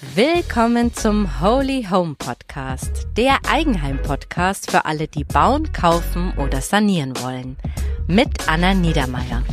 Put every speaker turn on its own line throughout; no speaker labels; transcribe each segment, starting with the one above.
Willkommen zum Holy Home Podcast, der Eigenheim-Podcast für alle, die bauen, kaufen oder sanieren wollen. Mit Anna Niedermeier.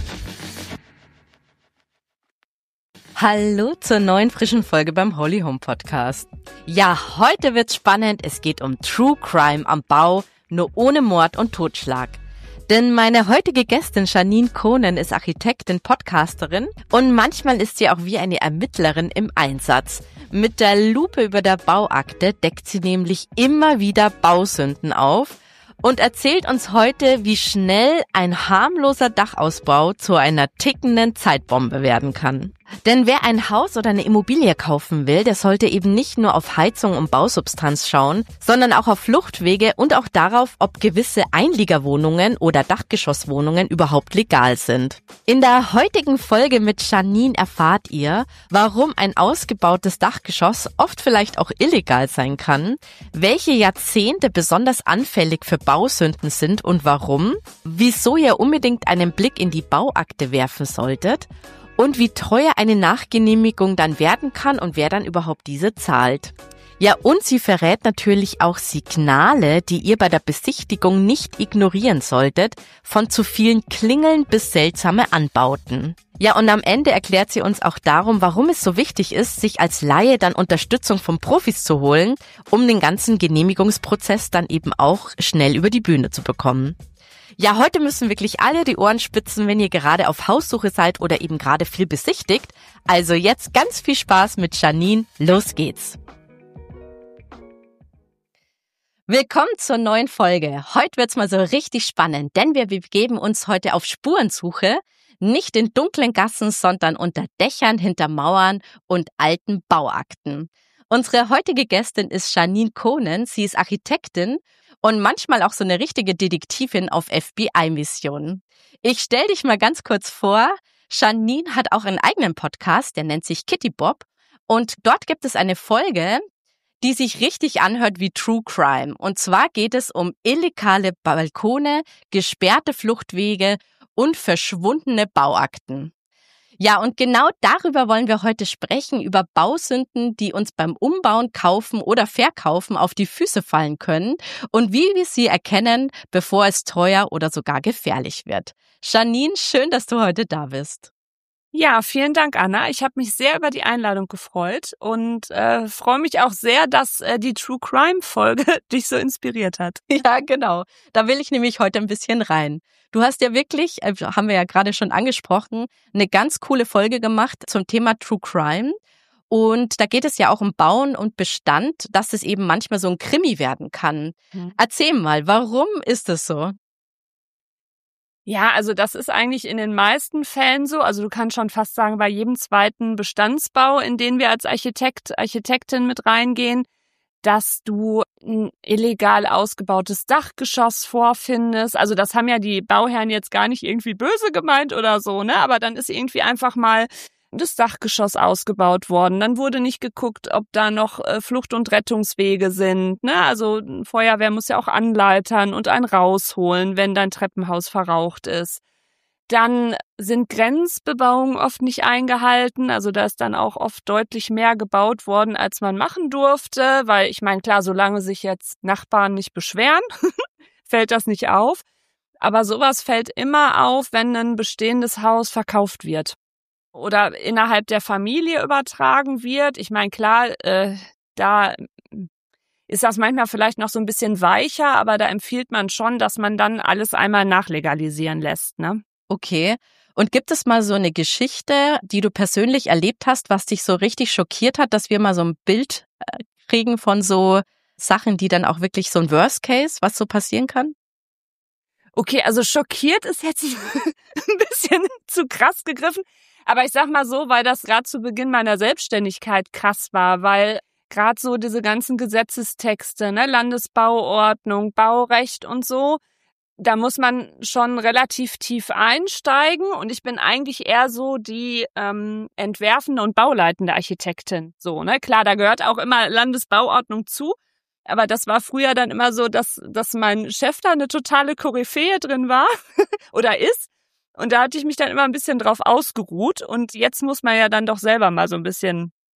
Hallo zur neuen frischen Folge beim Holy Home Podcast. Ja, heute wird's spannend. Es geht um True Crime am Bau, nur ohne Mord und Totschlag. Denn meine heutige Gästin Janine Kohnen ist Architektin, Podcasterin und manchmal ist sie auch wie eine Ermittlerin im Einsatz. Mit der Lupe über der Bauakte deckt sie nämlich immer wieder Bausünden auf und erzählt uns heute, wie schnell ein harmloser Dachausbau zu einer tickenden Zeitbombe werden kann. Denn wer ein Haus oder eine Immobilie kaufen will, der sollte eben nicht nur auf Heizung und Bausubstanz schauen, sondern auch auf Fluchtwege und auch darauf, ob gewisse Einliegerwohnungen oder Dachgeschosswohnungen überhaupt legal sind. In der heutigen Folge mit Janine erfahrt ihr, warum ein ausgebautes Dachgeschoss oft vielleicht auch illegal sein kann, welche Jahrzehnte besonders anfällig für Bausünden sind und warum, wieso ihr unbedingt einen Blick in die Bauakte werfen solltet, und wie teuer eine Nachgenehmigung dann werden kann und wer dann überhaupt diese zahlt. Ja, und sie verrät natürlich auch Signale, die ihr bei der Besichtigung nicht ignorieren solltet, von zu vielen Klingeln bis seltsame Anbauten. Ja, und am Ende erklärt sie uns auch darum, warum es so wichtig ist, sich als Laie dann Unterstützung von Profis zu holen, um den ganzen Genehmigungsprozess dann eben auch schnell über die Bühne zu bekommen. Ja, heute müssen wirklich alle die Ohren spitzen, wenn ihr gerade auf Haussuche seid oder eben gerade viel besichtigt. Also jetzt ganz viel Spaß mit Janine. Los geht's. Willkommen zur neuen Folge. Heute wird's mal so richtig spannend, denn wir begeben uns heute auf Spurensuche, nicht in dunklen Gassen, sondern unter Dächern, hinter Mauern und alten Bauakten. Unsere heutige Gästin ist Janine Kohnen. Sie ist Architektin und manchmal auch so eine richtige Detektivin auf FBI-Mission. Ich stell dich mal ganz kurz vor. Janine hat auch einen eigenen Podcast, der nennt sich Kitty Bob. Und dort gibt es eine Folge, die sich richtig anhört wie True Crime. Und zwar geht es um illegale Balkone, gesperrte Fluchtwege und verschwundene Bauakten. Ja, und genau darüber wollen wir heute sprechen, über Bausünden, die uns beim Umbauen, Kaufen oder Verkaufen auf die Füße fallen können und wie wir sie erkennen, bevor es teuer oder sogar gefährlich wird. Janine, schön, dass du heute da bist.
Ja, vielen Dank, Anna. Ich habe mich sehr über die Einladung gefreut und freue mich auch sehr, dass die True Crime Folge dich so inspiriert hat.
Ja, genau. Da will ich nämlich heute ein bisschen rein. Du hast ja wirklich, haben wir ja gerade schon angesprochen, eine ganz coole Folge gemacht zum Thema True Crime. Und da geht es ja auch um Bauen und Bestand, dass es eben manchmal so ein Krimi werden kann. Erzähl mal, warum ist das so?
Ja, also das ist eigentlich in den meisten Fällen so. Also du kannst schon fast sagen, bei jedem zweiten Bestandsbau, in den wir als Architektin mit reingehen, dass du ein illegal ausgebautes Dachgeschoss vorfindest. Also das haben ja die Bauherren jetzt gar nicht irgendwie böse gemeint oder so, ne? Aber dann ist irgendwie einfach mal das Dachgeschoss ausgebaut worden. Dann wurde nicht geguckt, ob da noch Flucht- und Rettungswege sind, ne? Also Feuerwehr muss ja auch anleitern und einen rausholen, wenn dein Treppenhaus verraucht ist. Dann sind Grenzbebauungen oft nicht eingehalten. Also da ist dann auch oft deutlich mehr gebaut worden, als man machen durfte. Weil ich meine, klar, solange sich jetzt Nachbarn nicht beschweren, fällt das nicht auf. Aber sowas fällt immer auf, wenn ein bestehendes Haus verkauft wird oder innerhalb der Familie übertragen wird. Ich meine, klar, da ist das manchmal vielleicht noch so ein bisschen weicher, aber da empfiehlt man schon, dass man dann alles einmal nachlegalisieren lässt, ne?
Okay. Und gibt es mal so eine Geschichte, die du persönlich erlebt hast, was dich so richtig schockiert hat, dass wir mal so ein Bild kriegen von so Sachen, die dann auch wirklich so ein Worst Case, was so passieren kann?
Okay, also schockiert ist jetzt ein bisschen zu krass gegriffen. Aber ich sag mal so, weil das gerade zu Beginn meiner Selbstständigkeit krass war, weil gerade so diese ganzen Gesetzestexte, ne, Landesbauordnung, Baurecht und so, da muss man schon relativ tief einsteigen und ich bin eigentlich eher so die entwerfende und bauleitende Architektin. So, ne? Klar, da gehört auch immer Landesbauordnung zu, aber das war früher dann immer so, dass mein Chef da eine totale Koryphäe drin war oder ist. Und da hatte ich mich dann immer ein bisschen drauf ausgeruht und jetzt muss man ja dann doch selber mal so ein bisschen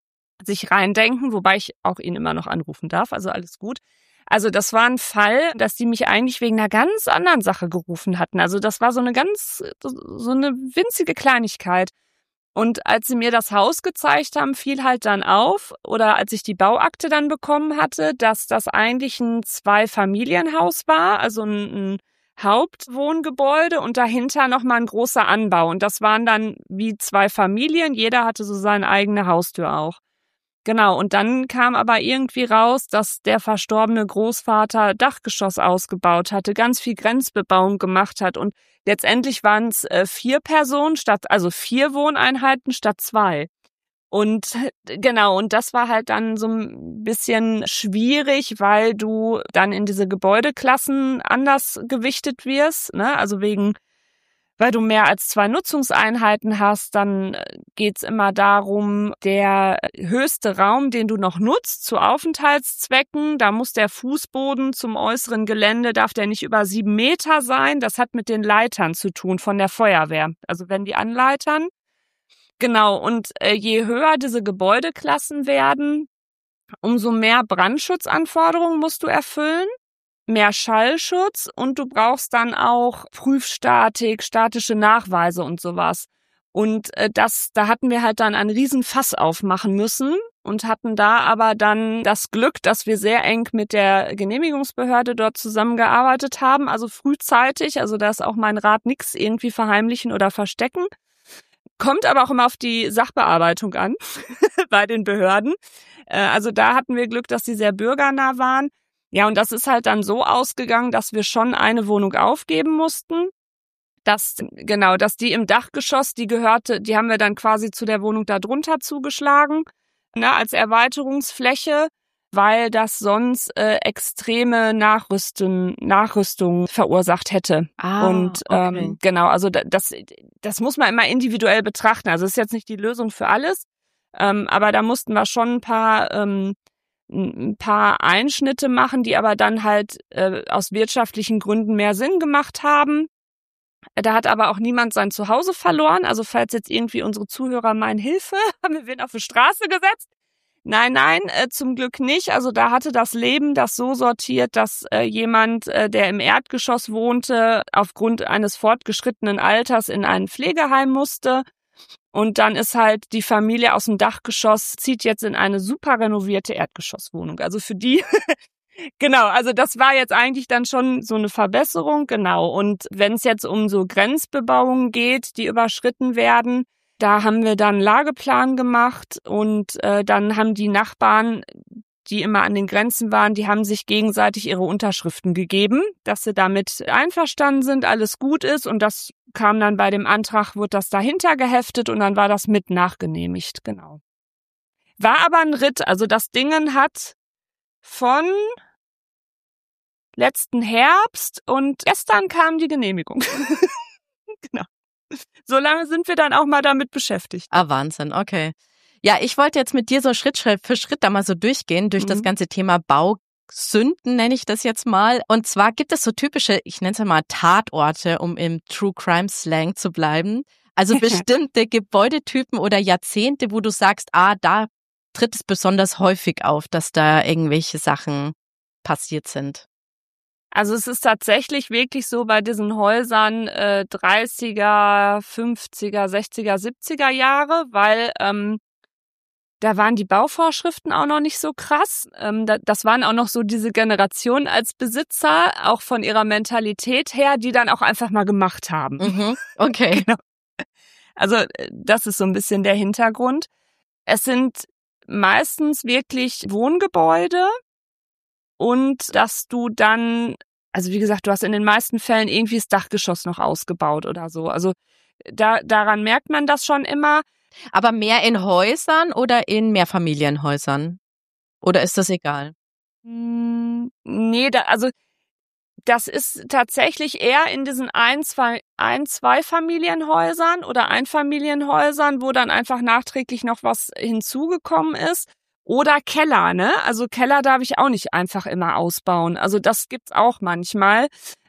sich reindenken, wobei ich auch ihn immer noch anrufen darf, also alles gut. Also das war ein Fall, dass die mich eigentlich wegen einer ganz anderen Sache gerufen hatten. Also das war so eine winzige Kleinigkeit. Und als sie mir das Haus gezeigt haben, fiel halt dann auf, oder als ich die Bauakte dann bekommen hatte, dass das eigentlich ein Zweifamilienhaus war, also ein Hauptwohngebäude und dahinter nochmal ein großer Anbau. Und das waren dann wie 2 Familien, jeder hatte so seine eigene Haustür auch. Genau, und dann kam aber irgendwie raus, dass der verstorbene Großvater Dachgeschoss ausgebaut hatte, ganz viel Grenzbebauung gemacht hat und letztendlich waren es 4 Personen also 4 Wohneinheiten statt 2. Und genau, und das war halt dann so ein bisschen schwierig, weil du dann in diese Gebäudeklassen anders gewichtet wirst, ne? Also weil du mehr als 2 Nutzungseinheiten hast, dann geht's immer darum, der höchste Raum, den du noch nutzt zu Aufenthaltszwecken, da muss der Fußboden zum äußeren Gelände, darf der nicht über 7 Meter sein. Das hat mit den Leitern zu tun von der Feuerwehr. Also wenn die anleitern. Genau, und je höher diese Gebäudeklassen werden, umso mehr Brandschutzanforderungen musst du erfüllen. Mehr Schallschutz und du brauchst dann auch Prüfstatik, statische Nachweise und sowas. Und da hatten wir halt dann einen riesen Fass aufmachen müssen und hatten da aber dann das Glück, dass wir sehr eng mit der Genehmigungsbehörde dort zusammengearbeitet haben, also frühzeitig, also da ist auch mein Rat, nichts irgendwie verheimlichen oder verstecken. Kommt aber auch immer auf die Sachbearbeitung an bei den Behörden. Also da hatten wir Glück, dass sie sehr bürgernah waren. Ja, und das ist halt dann so ausgegangen, dass wir schon eine Wohnung aufgeben mussten. Dass die im Dachgeschoss, die haben wir dann quasi zu der Wohnung da drunter zugeschlagen, ne, als Erweiterungsfläche, weil das sonst extreme Nachrüstung verursacht hätte. Und
okay.
genau, also das muss man immer individuell betrachten. Also es ist jetzt nicht die Lösung für alles, aber da mussten wir schon ein paar Einschnitte machen, die aber dann halt aus wirtschaftlichen Gründen mehr Sinn gemacht haben. Da hat aber auch niemand sein Zuhause verloren. Also falls jetzt irgendwie unsere Zuhörer meinen, Hilfe, haben wir wen auf die Straße gesetzt? Nein, zum Glück nicht. Also da hatte das Leben das so sortiert, dass jemand, der im Erdgeschoss wohnte, aufgrund eines fortgeschrittenen Alters in ein Pflegeheim musste. Und dann ist halt die Familie aus dem Dachgeschoss, zieht jetzt in eine super renovierte Erdgeschosswohnung. Also für die, genau, also das war jetzt eigentlich dann schon so eine Verbesserung, genau. Und wenn es jetzt um so Grenzbebauungen geht, die überschritten werden, da haben wir dann einen Lageplan gemacht und dann haben die Nachbarn, die immer an den Grenzen waren, die haben sich gegenseitig ihre Unterschriften gegeben, dass sie damit einverstanden sind, alles gut ist und das kam dann bei dem Antrag, wurde das dahinter geheftet und dann war das mit nachgenehmigt, genau. War aber ein Ritt, also das Dingen hat von letzten Herbst und gestern kam die Genehmigung. Genau. So lange sind wir dann auch mal damit beschäftigt.
Ah, Wahnsinn, okay. Ja, ich wollte jetzt mit dir so Schritt für Schritt da mal so durchgehen, durch das ganze Thema Bausünden, nenne ich das jetzt mal. Und zwar gibt es so typische, ich nenne es ja mal Tatorte, um im True Crime Slang zu bleiben. Also bestimmte Gebäudetypen oder Jahrzehnte, wo du sagst, da tritt es besonders häufig auf, dass da irgendwelche Sachen passiert sind.
Also es ist tatsächlich wirklich so bei diesen Häusern 30er, 50er, 60er, 70er Jahre, weil da waren die Bauvorschriften auch noch nicht so krass. Das waren auch noch so diese Generation als Besitzer, auch von ihrer Mentalität her, die dann auch einfach mal gemacht haben.
Mhm. Okay.
Genau. Also das ist so ein bisschen der Hintergrund. Es sind meistens wirklich Wohngebäude und dass du dann, also wie gesagt, du hast in den meisten Fällen irgendwie das Dachgeschoss noch ausgebaut oder so. Also daran merkt man das schon immer.
Aber mehr in Häusern oder in Mehrfamilienhäusern? Oder ist das egal?
Nee, das ist tatsächlich eher in diesen zwei Familienhäusern oder Einfamilienhäusern, wo dann einfach nachträglich noch was hinzugekommen ist. Oder Keller, ne? Also Keller darf ich auch nicht einfach immer ausbauen. Also das gibt's auch manchmal.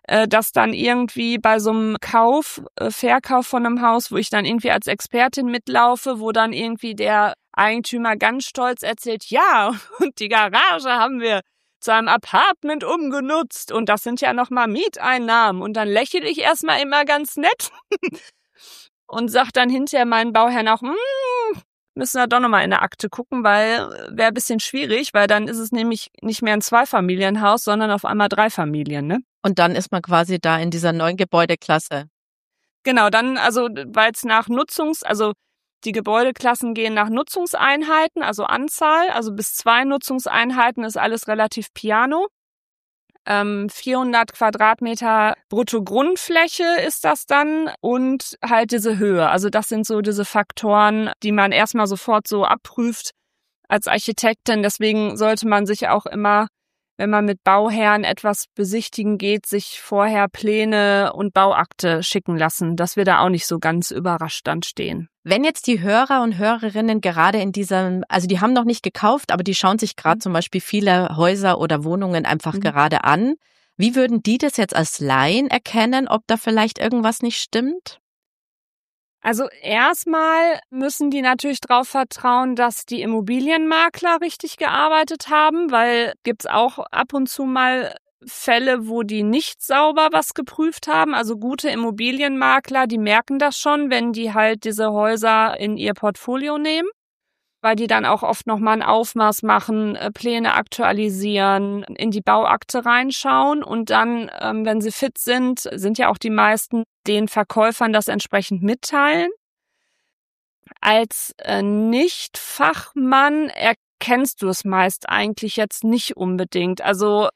dass dann irgendwie bei so einem Verkauf von einem Haus, wo ich dann irgendwie als Expertin mitlaufe, wo dann irgendwie der Eigentümer ganz stolz erzählt, ja, und die Garage haben wir zu einem Apartment umgenutzt und das sind ja nochmal Mieteinnahmen. Und dann lächle ich erstmal immer ganz nett und sag dann hinterher meinen Bauherrn auch, müssen wir doch nochmal in der Akte gucken, weil wäre ein bisschen schwierig, weil dann ist es nämlich nicht mehr ein Zweifamilienhaus, sondern auf einmal 3 Familien, ne?
Und dann ist man quasi da in dieser neuen Gebäudeklasse.
Genau, dann, also, weil es also die Gebäudeklassen gehen nach Nutzungseinheiten, also Anzahl, also bis 2 Nutzungseinheiten ist alles relativ piano. 400 Quadratmeter Brutto-Grundfläche ist das dann und halt diese Höhe. Also das sind so diese Faktoren, die man erstmal sofort so abprüft als Architektin. Deswegen sollte man sich auch immer, wenn man mit Bauherren etwas besichtigen geht, sich vorher Pläne und Bauakte schicken lassen, dass wir da auch nicht so ganz überrascht dann stehen.
Wenn jetzt die Hörer und Hörerinnen gerade in diesem, also die haben noch nicht gekauft, aber die schauen sich gerade zum Beispiel viele Häuser oder Wohnungen einfach gerade an. Wie würden die das jetzt als Laien erkennen, ob da vielleicht irgendwas nicht stimmt?
Also erstmal müssen die natürlich darauf vertrauen, dass die Immobilienmakler richtig gearbeitet haben, weil gibt's auch ab und zu mal Fälle, wo die nicht sauber was geprüft haben. Also gute Immobilienmakler, die merken das schon, wenn die halt diese Häuser in ihr Portfolio nehmen, weil die dann auch oft nochmal ein Aufmaß machen, Pläne aktualisieren, in die Bauakte reinschauen und dann, wenn sie fit sind, sind ja auch die meisten, den Verkäufern das entsprechend mitteilen. Als Nicht-Fachmann erkennst du es meist eigentlich jetzt nicht unbedingt. Also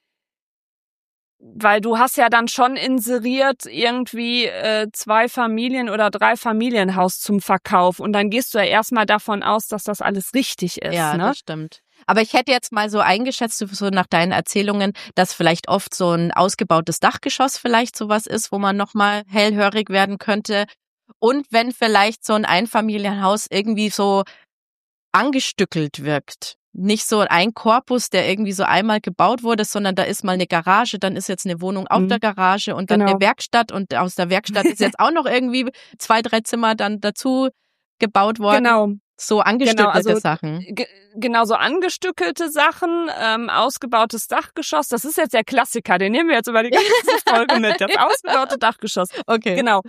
weil du hast ja dann schon inseriert irgendwie 2 Familien- oder 3 Familienhaus zum Verkauf und dann gehst du ja erstmal davon aus, dass das alles richtig ist.
Ja,
ne?
Das stimmt. Aber ich hätte jetzt mal so eingeschätzt, so nach deinen Erzählungen, dass vielleicht oft so ein ausgebautes Dachgeschoss vielleicht sowas ist, wo man nochmal hellhörig werden könnte. Und wenn vielleicht so ein Einfamilienhaus irgendwie so angestückelt wirkt. Nicht so ein Korpus, der irgendwie so einmal gebaut wurde, sondern da ist mal eine Garage, dann ist jetzt eine Wohnung auf der Garage und dann eine Werkstatt und aus der Werkstatt ist jetzt auch noch irgendwie 2, 3 Zimmer dann dazu gebaut worden.
Genau.
So angestückelte Sachen.
Genau, so angestückelte Sachen, ausgebautes Dachgeschoss. Das ist jetzt der Klassiker, den nehmen wir jetzt über die ganze Folge mit. Das ausgebaute Dachgeschoss.
Okay.
Genau.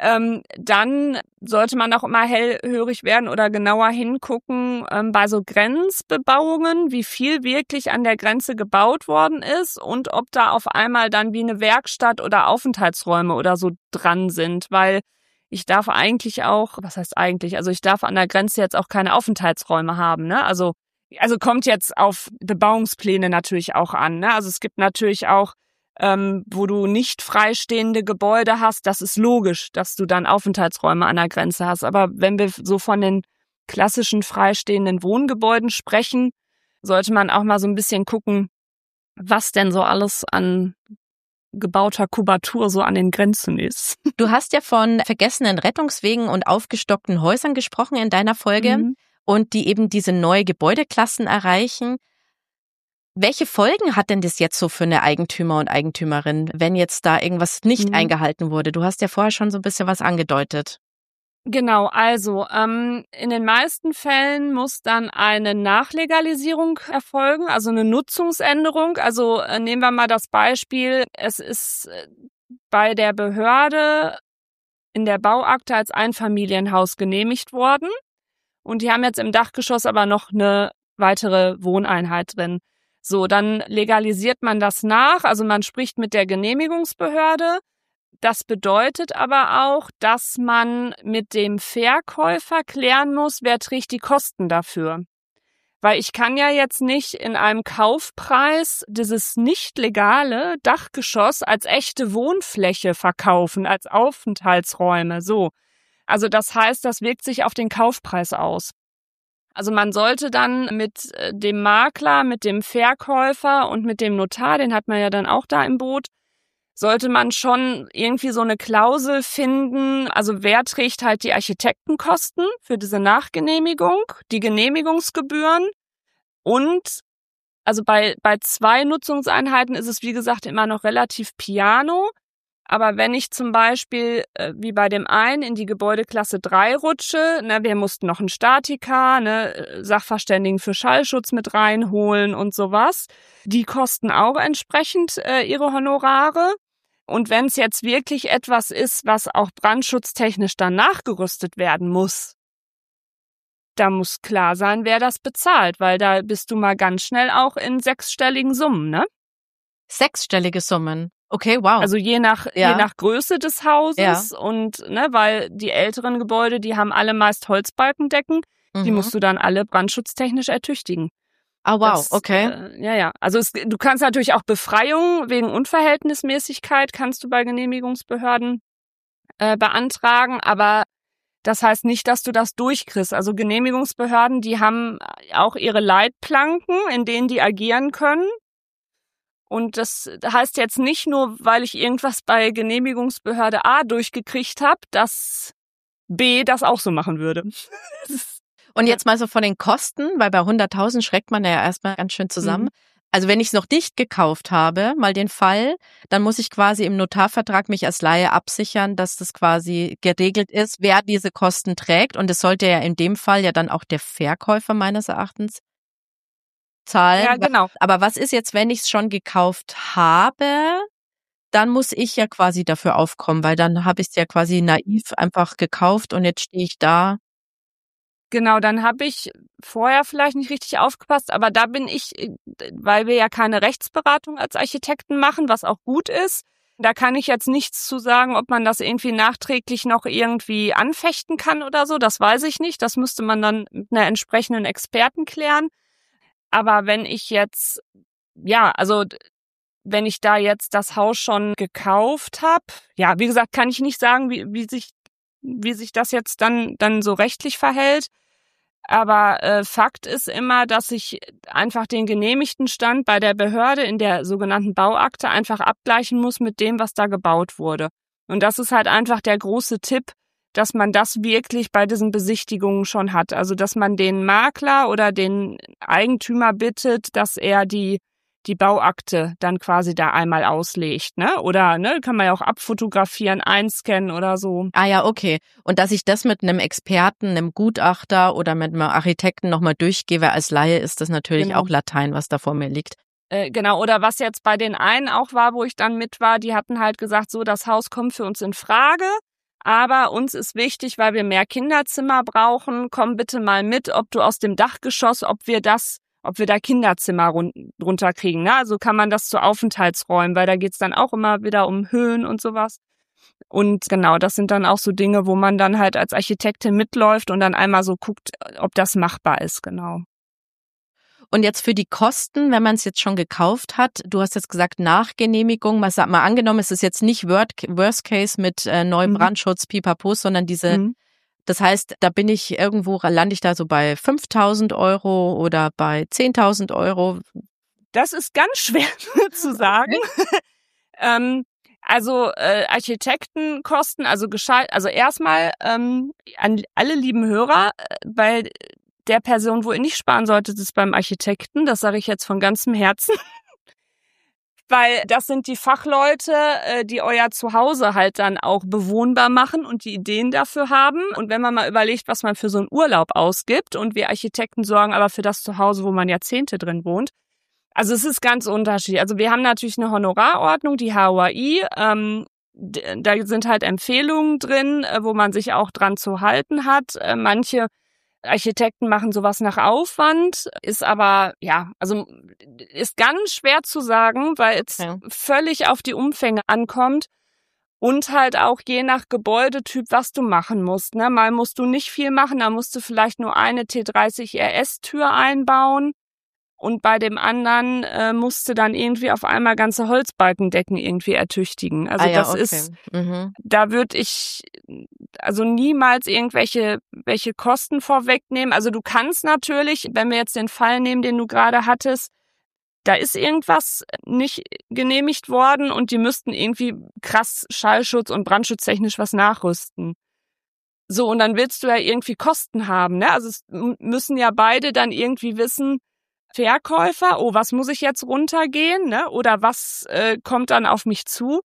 Dann sollte man auch immer hellhörig werden oder genauer hingucken bei so Grenzbebauungen, wie viel wirklich an der Grenze gebaut worden ist und ob da auf einmal dann wie eine Werkstatt oder Aufenthaltsräume oder so dran sind, weil ich darf eigentlich auch, was heißt eigentlich, also ich darf an der Grenze jetzt auch keine Aufenthaltsräume haben, ne? Also kommt jetzt auf Bebauungspläne natürlich auch an, ne? Also es gibt natürlich auch, wo du nicht freistehende Gebäude hast, das ist logisch, dass du dann Aufenthaltsräume an der Grenze hast. Aber wenn wir so von den klassischen freistehenden Wohngebäuden sprechen, sollte man auch mal so ein bisschen gucken, was denn so alles an gebauter Kubatur so an den Grenzen ist.
Du hast ja von vergessenen Rettungswegen und aufgestockten Häusern gesprochen in deiner Folge und die eben diese neue Gebäudeklassen erreichen. Welche Folgen hat denn das jetzt so für eine Eigentümer und Eigentümerin, wenn jetzt da irgendwas nicht eingehalten wurde? Du hast ja vorher schon so ein bisschen was angedeutet.
Genau, also in den meisten Fällen muss dann eine Nachlegalisierung erfolgen, also eine Nutzungsänderung. Also nehmen wir mal das Beispiel, es ist bei der Behörde in der Bauakte als Einfamilienhaus genehmigt worden und die haben jetzt im Dachgeschoss aber noch eine weitere Wohneinheit drin. So, dann legalisiert man das nach, also man spricht mit der Genehmigungsbehörde. Das bedeutet aber auch, dass man mit dem Verkäufer klären muss, wer trägt die Kosten dafür. Weil ich kann ja jetzt nicht in einem Kaufpreis dieses nicht legale Dachgeschoss als echte Wohnfläche verkaufen, als Aufenthaltsräume, so. Also das heißt, das wirkt sich auf den Kaufpreis aus. Also man sollte dann mit dem Makler, mit dem Verkäufer und mit dem Notar, den hat man ja dann auch da im Boot, sollte man schon irgendwie so eine Klausel finden, also wer trägt halt die Architektenkosten für diese Nachgenehmigung, die Genehmigungsgebühren und also bei 2 Nutzungseinheiten ist es wie gesagt immer noch relativ piano. Aber wenn ich zum Beispiel, wie bei dem einen, in die Gebäudeklasse 3 rutsche, ne, wir mussten noch einen Statiker, ne, Sachverständigen für Schallschutz mit reinholen und sowas. Die kosten auch entsprechend ihre Honorare. Und wenn es jetzt wirklich etwas ist, was auch brandschutztechnisch dann nachgerüstet werden muss, da muss klar sein, wer das bezahlt, weil da bist du mal ganz schnell auch in 6-stelligen Summen, ne?
6-stellige Summen. Okay, wow.
Also je nach Größe des Hauses und ne, weil die älteren Gebäude, die haben alle meist Holzbalkendecken, die musst du dann alle brandschutztechnisch ertüchtigen.
Ah, wow, okay.
Ja. Also du kannst natürlich auch Befreiung wegen Unverhältnismäßigkeit kannst du bei Genehmigungsbehörden beantragen, aber das heißt nicht, dass du das durchkriegst. Also Genehmigungsbehörden, die haben auch ihre Leitplanken, in denen die agieren können. Und das heißt jetzt nicht nur, weil ich irgendwas bei Genehmigungsbehörde A durchgekriegt habe, dass B das auch so machen würde.
Und jetzt mal so von den Kosten, weil bei 100.000 schreckt man ja erstmal ganz schön zusammen. Also wenn ich es noch nicht gekauft habe, mal den Fall, dann muss ich quasi im Notarvertrag mich als Laie absichern, dass das quasi geregelt ist, wer diese Kosten trägt. Und es sollte ja in dem Fall ja dann auch der Verkäufer meines Erachtens zahlen.
Ja, genau.
Aber was ist jetzt, wenn ich es schon gekauft habe? Dann muss ich ja quasi dafür aufkommen, weil dann habe ich es ja quasi naiv einfach gekauft und jetzt stehe ich da.
Genau, dann habe ich vorher vielleicht nicht richtig aufgepasst, aber da bin ich, weil wir ja keine Rechtsberatung als Architekten machen, was auch gut ist, da kann ich jetzt nichts zu sagen, ob man das irgendwie nachträglich noch irgendwie anfechten kann oder so, das weiß ich nicht, das müsste man dann mit einer entsprechenden Experten klären. Aber wenn ich jetzt, wenn ich da jetzt das Haus schon gekauft habe, ja, wie gesagt, kann ich nicht sagen, wie sich das jetzt dann so rechtlich verhält. Aber Fakt ist immer, dass ich einfach den genehmigten Stand bei der Behörde in der sogenannten Bauakte einfach abgleichen muss mit dem, was da gebaut wurde. Und das ist halt einfach der große Tipp, dass man das wirklich bei diesen Besichtigungen schon hat. Also, dass man den Makler oder den Eigentümer bittet, dass er die Bauakte dann quasi da einmal auslegt, ne? Oder ne, kann man ja auch abfotografieren, einscannen oder so.
Ah ja, okay. Und dass ich das mit einem Experten, einem Gutachter oder mit einem Architekten nochmal durchgehe, weil als Laie ist das natürlich auch Latein, was da vor mir liegt.
Genau, oder was jetzt bei den einen auch war, wo ich dann mit war, die hatten halt gesagt, so, das Haus kommt für uns in Frage, aber uns ist wichtig, weil wir mehr Kinderzimmer brauchen, komm bitte mal mit, ob du aus dem Dachgeschoss, ob wir da Kinderzimmer runterkriegen. Ne? Also kann man das zu Aufenthaltsräumen, weil da geht's dann auch immer wieder um Höhen und sowas. Und genau, das sind dann auch so Dinge, wo man dann halt als Architektin mitläuft und dann einmal so guckt, ob das machbar ist, genau.
Und jetzt für die Kosten, wenn man es jetzt schon gekauft hat, du hast jetzt gesagt Nachgenehmigung, mal angenommen, es ist jetzt nicht Worst Case mit neuem Brandschutz, Pipapo, sondern diese, das heißt, da bin ich irgendwo, lande ich da so bei 5.000 Euro oder bei 10.000 Euro?
Das ist ganz schwer zu sagen. Also Architektenkosten, also erstmal an alle lieben Hörer, bei der Person, wo ihr nicht sparen solltet, ist beim Architekten. Das sage ich jetzt von ganzem Herzen. Weil das sind die Fachleute, die euer Zuhause halt dann auch bewohnbar machen und die Ideen dafür haben. Und wenn man mal überlegt, was man für so einen Urlaub ausgibt und wir Architekten sorgen aber für das Zuhause, wo man Jahrzehnte drin wohnt. Also es ist ganz unterschiedlich. Also wir haben natürlich eine Honorarordnung, die HOAI. Da sind halt Empfehlungen drin, wo man sich auch dran zu halten hat. Manche Architekten machen sowas nach Aufwand, ist aber, also ist ganz schwer zu sagen, weil es völlig auf die Umfänge ankommt und halt auch je nach Gebäudetyp, was du machen musst. Ne? Mal musst du nicht viel machen, da musst du vielleicht nur eine T30 RS-Tür einbauen und bei dem anderen musst du dann irgendwie auf einmal ganze Holzbalkendecken irgendwie ertüchtigen. Also ist, da würde ich also niemals welche Kosten vorwegnehmen. Also du kannst natürlich, wenn wir jetzt den Fall nehmen, den du gerade hattest, da ist irgendwas nicht genehmigt worden und die müssten irgendwie krass Schallschutz und brandschutztechnisch was nachrüsten. So, und dann willst du ja irgendwie Kosten haben, ne? Also es müssen ja beide dann irgendwie wissen, Verkäufer, was muss ich jetzt runtergehen, ne? Oder was kommt dann auf mich zu?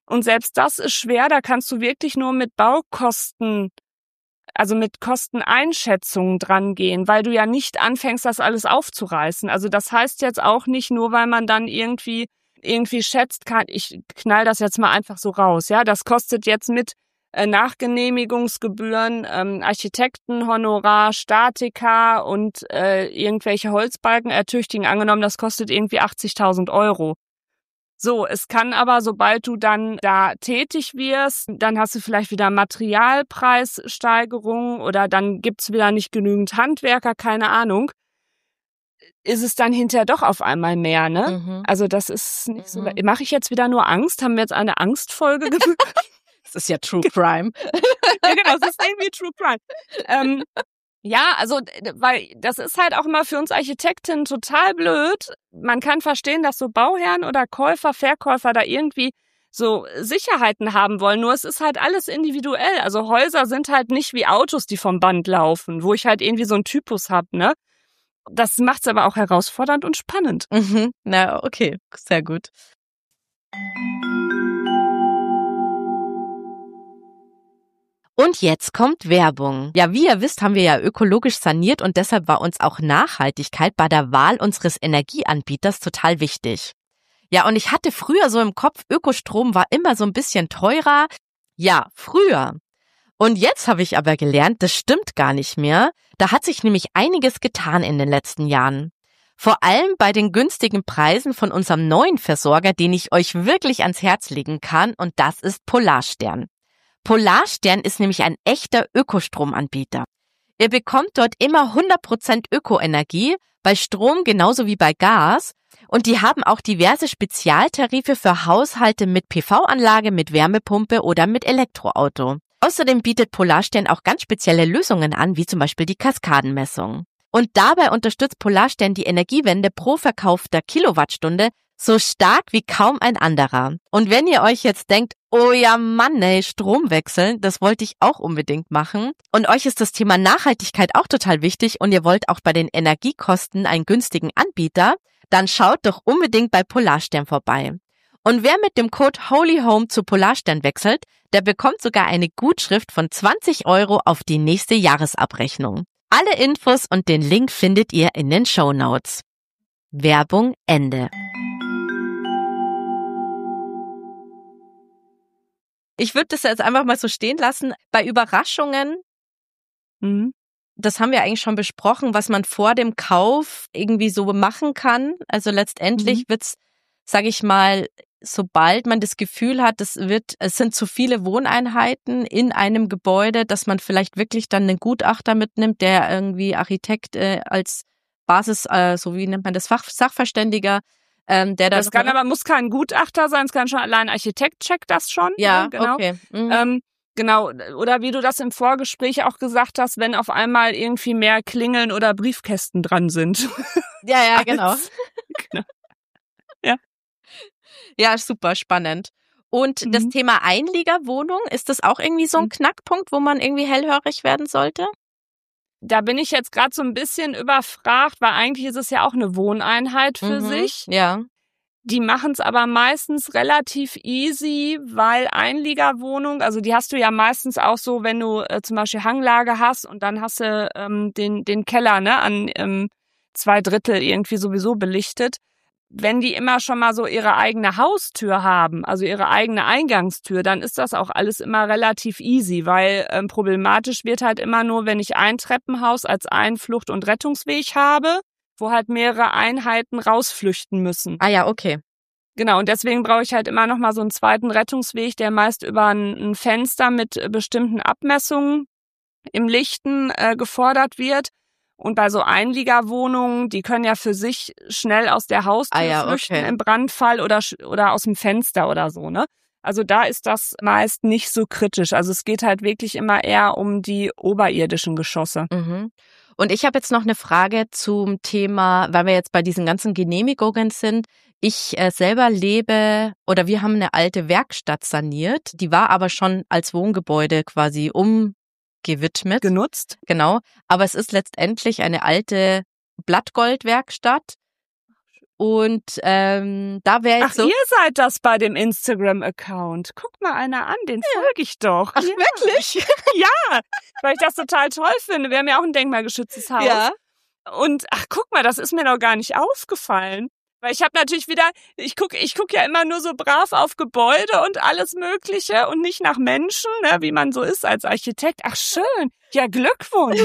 Und selbst das ist schwer, da kannst du wirklich nur mit Baukosten, also mit Kosteneinschätzungen dran gehen, weil du ja nicht anfängst, das alles aufzureißen. Also das heißt jetzt auch nicht nur, weil man dann irgendwie schätzt, ich knall das jetzt mal einfach so raus, ja, das kostet jetzt mit Nachgenehmigungsgebühren, Architektenhonorar, Statiker und irgendwelche Holzbalken ertüchtigen, angenommen, das kostet irgendwie 80.000 Euro. So, es kann aber, sobald du dann da tätig wirst, dann hast du vielleicht wieder Materialpreissteigerungen oder dann gibt's wieder nicht genügend Handwerker, keine Ahnung, ist es dann hinterher doch auf einmal mehr, ne?
Mhm.
Also das ist nicht so. Mache ich jetzt wieder nur Angst? Haben wir jetzt eine Angstfolge gemacht?
Das ist ja True Crime.
Ja, genau, das ist irgendwie True Crime. Ja, also, weil das ist halt auch immer für uns Architekten total blöd. Man kann verstehen, dass so Bauherren oder Käufer, Verkäufer da irgendwie so Sicherheiten haben wollen. Nur es ist halt alles individuell. Also Häuser sind halt nicht wie Autos, die vom Band laufen, wo ich halt irgendwie so einen Typus hab, ne? Das macht's aber auch herausfordernd und spannend.
Mhm. Na, okay, sehr gut. Und jetzt kommt Werbung. Ja, wie ihr wisst, haben wir ja ökologisch saniert und deshalb war uns auch Nachhaltigkeit bei der Wahl unseres Energieanbieters total wichtig. Ja, und ich hatte früher so im Kopf, Ökostrom war immer so ein bisschen teurer. Ja, früher. Und jetzt habe ich aber gelernt, das stimmt gar nicht mehr. Da hat sich nämlich einiges getan in den letzten Jahren. Vor allem bei den günstigen Preisen von unserem neuen Versorger, den ich euch wirklich ans Herz legen kann, und das ist Polarstern. Polarstern ist nämlich ein echter Ökostromanbieter. Ihr bekommt dort immer 100% Ökoenergie, bei Strom genauso wie bei Gas. Und die haben auch diverse Spezialtarife für Haushalte mit PV-Anlage, mit Wärmepumpe oder mit Elektroauto. Außerdem bietet Polarstern auch ganz spezielle Lösungen an, wie zum Beispiel die Kaskadenmessung. Und dabei unterstützt Polarstern die Energiewende pro verkaufter Kilowattstunde so stark wie kaum ein anderer. Und wenn ihr euch jetzt denkt, oh ja Mann, ey, Strom wechseln, das wollte ich auch unbedingt machen. Und euch ist das Thema Nachhaltigkeit auch total wichtig und ihr wollt auch bei den Energiekosten einen günstigen Anbieter, dann schaut doch unbedingt bei Polarstern vorbei. Und wer mit dem Code HOLYHOME zu Polarstern wechselt, der bekommt sogar eine Gutschrift von 20 € auf die nächste Jahresabrechnung. Alle Infos und den Link findet ihr in den Shownotes. Werbung Ende. Ich würde das jetzt einfach mal so stehen lassen. Bei Überraschungen, das haben wir eigentlich schon besprochen, was man vor dem Kauf irgendwie so machen kann. Also letztendlich wird's, sage ich mal, sobald man das Gefühl hat, es sind zu viele Wohneinheiten in einem Gebäude, dass man vielleicht wirklich dann einen Gutachter mitnimmt, der irgendwie Architekt als Basis, so wie nennt man das, Sachverständiger, der
das kann aber, muss kein Gutachter sein, es kann schon allein Architekt checkt das schon.
Ja,
genau.
Okay.
Genau, oder wie du das im Vorgespräch auch gesagt hast, wenn auf einmal irgendwie mehr Klingeln oder Briefkästen dran sind.
Ja, genau.
Genau. Ja.
Ja, super spannend. Und das Thema Einliegerwohnung, ist das auch irgendwie so ein Knackpunkt, wo man irgendwie hellhörig werden sollte?
Da bin ich jetzt gerade so ein bisschen überfragt, weil eigentlich ist es ja auch eine Wohneinheit für sich.
Ja.
Die machen es aber meistens relativ easy, weil Einliegerwohnung, also die hast du ja meistens auch so, wenn du zum Beispiel Hanglage hast und dann hast du den Keller an 2/3 irgendwie sowieso belichtet. Wenn die immer schon mal so ihre eigene Haustür haben, also ihre eigene Eingangstür, dann ist das auch alles immer relativ easy, weil problematisch wird halt immer nur, wenn ich ein Treppenhaus als Einflucht- und Rettungsweg habe, wo halt mehrere Einheiten rausflüchten müssen.
Ah ja, okay.
Genau, und deswegen brauche ich halt immer noch mal so einen zweiten Rettungsweg, der meist über ein Fenster mit bestimmten Abmessungen im Lichten gefordert wird. Und bei so Einliegerwohnungen, die können ja für sich schnell aus der Haustür flüchten im Brandfall oder aus dem Fenster oder so, ne? Also da ist das meist nicht so kritisch. Also es geht halt wirklich immer eher um die oberirdischen Geschosse.
Und ich habe jetzt noch eine Frage zum Thema, weil wir jetzt bei diesen ganzen Genehmigungen sind. Ich selber wir haben eine alte Werkstatt saniert, die war aber schon als Wohngebäude quasi umgewidmet.
Genutzt?
Genau, aber es ist letztendlich eine alte Blattgoldwerkstatt. Und da wäre jetzt
Ach, ihr seid das bei dem Instagram-Account. Guck mal einer an, den folge ich doch.
Ach, wirklich?
Ja, weil ich das total toll finde. Wir haben ja auch ein denkmalgeschütztes Haus.
Ja.
Und ach, guck mal, das ist mir noch gar nicht aufgefallen. Weil ich habe natürlich wieder, ich guck ja immer nur so brav auf Gebäude und alles Mögliche und nicht nach Menschen, ne, wie man so ist als Architekt. Ach, schön. Ja, Glückwunsch.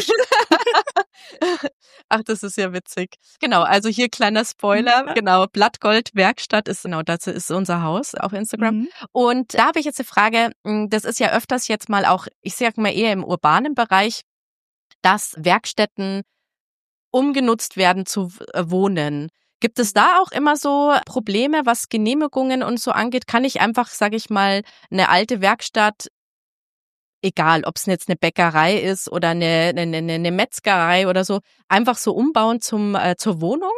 Ach, das ist ja witzig. Genau, also hier kleiner Spoiler. Genau, Blattgold Werkstatt ist, genau, das ist unser Haus auf Instagram. Und da habe ich jetzt eine Frage, das ist ja öfters jetzt mal auch, ich sag mal eher im urbanen Bereich, dass Werkstätten umgenutzt werden zu Wohnen. Gibt es da auch immer so Probleme, was Genehmigungen und so angeht? Kann ich einfach, sage ich mal, eine alte Werkstatt, egal ob es jetzt eine Bäckerei ist oder eine Metzgerei oder so, einfach so umbauen zur Wohnung?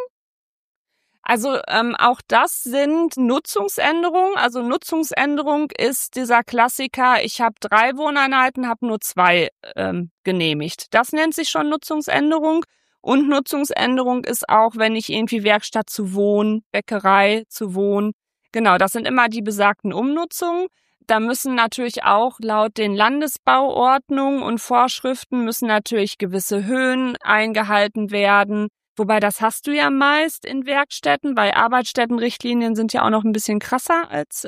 Also auch das sind Nutzungsänderungen. Also Nutzungsänderung ist dieser Klassiker, ich habe 3 Wohneinheiten, habe nur 2 genehmigt. Das nennt sich schon Nutzungsänderung. Und Nutzungsänderung ist auch, wenn ich irgendwie Werkstatt zu Wohnen, Bäckerei zu Wohnen. Genau, das sind immer die besagten Umnutzungen. Da müssen natürlich auch laut den Landesbauordnungen und Vorschriften müssen natürlich gewisse Höhen eingehalten werden. Wobei, das hast du ja meist in Werkstätten, weil Arbeitsstättenrichtlinien sind ja auch noch ein bisschen krasser als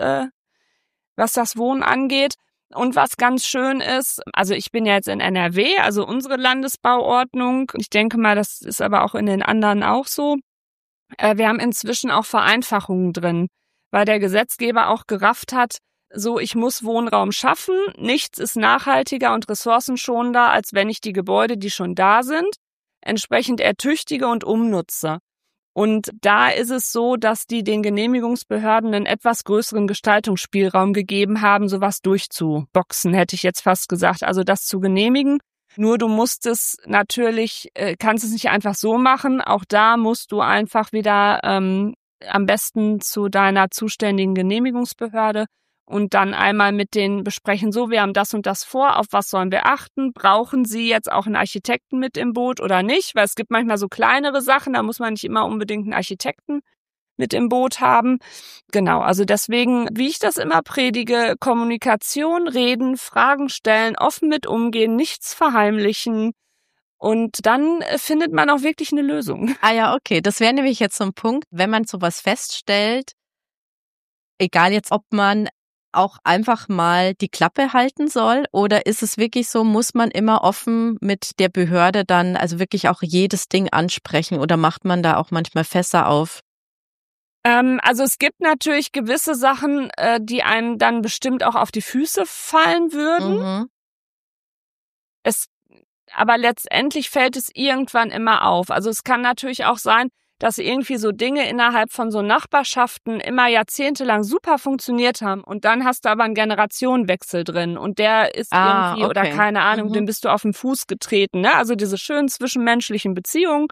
was das Wohnen angeht. Und was ganz schön ist, also ich bin ja jetzt in NRW, also unsere Landesbauordnung, ich denke mal, das ist aber auch in den anderen auch so, wir haben inzwischen auch Vereinfachungen drin, weil der Gesetzgeber auch gerafft hat, so ich muss Wohnraum schaffen, nichts ist nachhaltiger und ressourcenschonender, als wenn ich die Gebäude, die schon da sind, entsprechend ertüchtige und umnutze. Und da ist es so, dass die den Genehmigungsbehörden einen etwas größeren Gestaltungsspielraum gegeben haben, sowas durchzuboxen, hätte ich jetzt fast gesagt. Also das zu genehmigen. Nur du musst es natürlich, kannst es nicht einfach so machen. Auch da musst du einfach wieder am besten zu deiner zuständigen Genehmigungsbehörde und dann einmal mit denen besprechen, so, wir haben das und das vor, auf was sollen wir achten? Brauchen Sie jetzt auch einen Architekten mit im Boot oder nicht? Weil es gibt manchmal so kleinere Sachen, da muss man nicht immer unbedingt einen Architekten mit im Boot haben. Genau, also deswegen, wie ich das immer predige, Kommunikation, reden, Fragen stellen, offen mit umgehen, nichts verheimlichen. Und dann findet man auch wirklich eine Lösung.
Ah ja, okay. Das wäre nämlich jetzt so ein Punkt, wenn man sowas feststellt, egal jetzt, ob man auch einfach mal die Klappe halten soll, oder ist es wirklich so, muss man immer offen mit der Behörde dann also wirklich auch jedes Ding ansprechen, oder macht man da auch manchmal Fässer auf?
Also es gibt natürlich gewisse Sachen, die einem dann bestimmt auch auf die Füße fallen würden. Aber letztendlich fällt es irgendwann immer auf. Also es kann natürlich auch sein, dass irgendwie so Dinge innerhalb von so Nachbarschaften immer jahrzehntelang super funktioniert haben und dann hast du aber einen Generationenwechsel drin und der ist irgendwie, oder keine Ahnung, dem bist du auf den Fuß getreten, ne? Also diese schönen zwischenmenschlichen Beziehungen.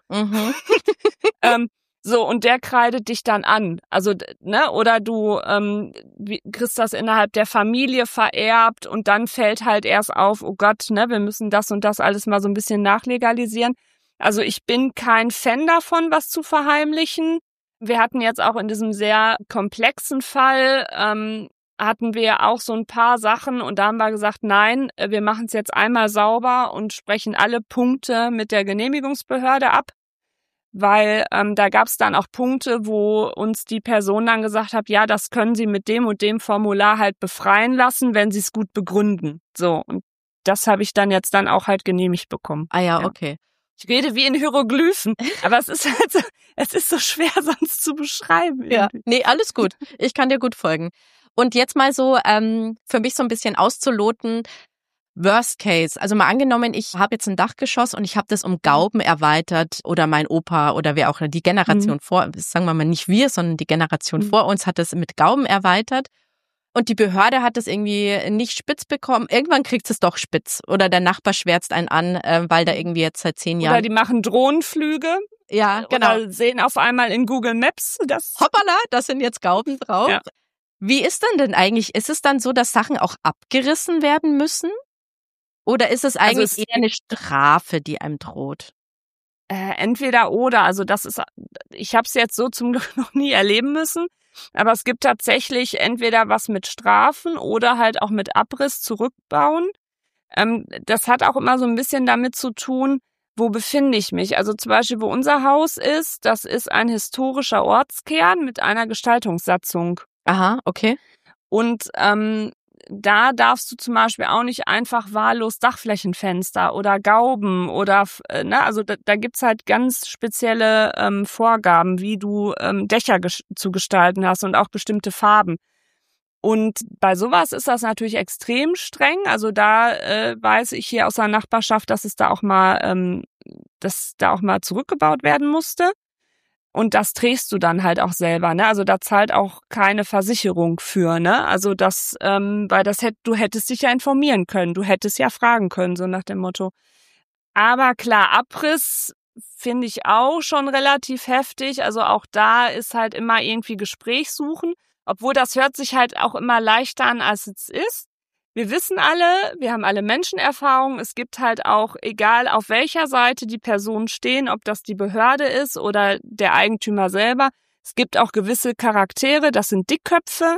So, und der kreidet dich dann an. Also, ne, oder du kriegst das innerhalb der Familie vererbt und dann fällt halt erst auf, oh Gott, ne, wir müssen das und das alles mal so ein bisschen nachlegalisieren. Also ich bin kein Fan davon, was zu verheimlichen. Wir hatten jetzt auch in diesem sehr komplexen Fall, hatten wir auch so ein paar Sachen und da haben wir gesagt, nein, wir machen es jetzt einmal sauber und sprechen alle Punkte mit der Genehmigungsbehörde ab. Weil da gab es dann auch Punkte, wo uns die Person dann gesagt hat, ja, das können Sie mit dem und dem Formular halt befreien lassen, wenn Sie es gut begründen. So, und das habe ich dann jetzt auch halt genehmigt bekommen.
Ah ja, okay.
Ich rede wie in Hieroglyphen, aber es ist halt so, es ist so schwer sonst zu beschreiben. Irgendwie.
Ja, nee, alles gut. Ich kann dir gut folgen. Und jetzt mal so für mich so ein bisschen auszuloten, Worst Case, also mal angenommen, ich habe jetzt ein Dachgeschoss und ich habe das um Gauben erweitert oder mein Opa oder wer auch, die Generation vor, sagen wir mal nicht wir, sondern die Generation vor uns hat das mit Gauben erweitert und die Behörde hat das irgendwie nicht spitz bekommen. Irgendwann kriegt es doch spitz oder der Nachbar schwärzt einen an, weil da irgendwie jetzt seit 10 Jahren...
Oder die machen Drohnenflüge.
Ja, genau.
Oder sehen auf einmal in Google Maps, das...
Hoppala, da sind jetzt Gauben drauf. Ja. Wie ist denn eigentlich, ist es dann so, dass Sachen auch abgerissen werden müssen? Oder ist es eigentlich eher eine Strafe, die einem droht?
Entweder oder, also ich habe es jetzt so zum Glück noch nie erleben müssen, aber es gibt tatsächlich entweder was mit Strafen oder halt auch mit Abriss zurückbauen. Das hat auch immer so ein bisschen damit zu tun, wo befinde ich mich. Also zum Beispiel, wo unser Haus ist, das ist ein historischer Ortskern mit einer Gestaltungssatzung.
Aha, okay.
Und da darfst du zum Beispiel auch nicht einfach wahllos Dachflächenfenster oder Gauben oder, also da gibt's halt ganz spezielle Vorgaben, wie du Dächer zu gestalten hast und auch bestimmte Farben. Und bei sowas ist das natürlich extrem streng. Also da weiß ich hier aus der Nachbarschaft, dass da auch mal zurückgebaut werden musste. Und das trägst du dann halt auch selber, ne? Also da zahlt auch keine Versicherung für, ne? Also weil du hättest dich ja informieren können, du hättest ja fragen können, so nach dem Motto. Aber klar, Abriss finde ich auch schon relativ heftig. Also auch da ist halt immer irgendwie Gespräch suchen, obwohl das hört sich halt auch immer leichter an, als es ist. Wir wissen alle, wir haben alle Menschenerfahrung. Es gibt halt auch, egal auf welcher Seite die Personen stehen, ob das die Behörde ist oder der Eigentümer selber, es gibt auch gewisse Charaktere, das sind Dickköpfe.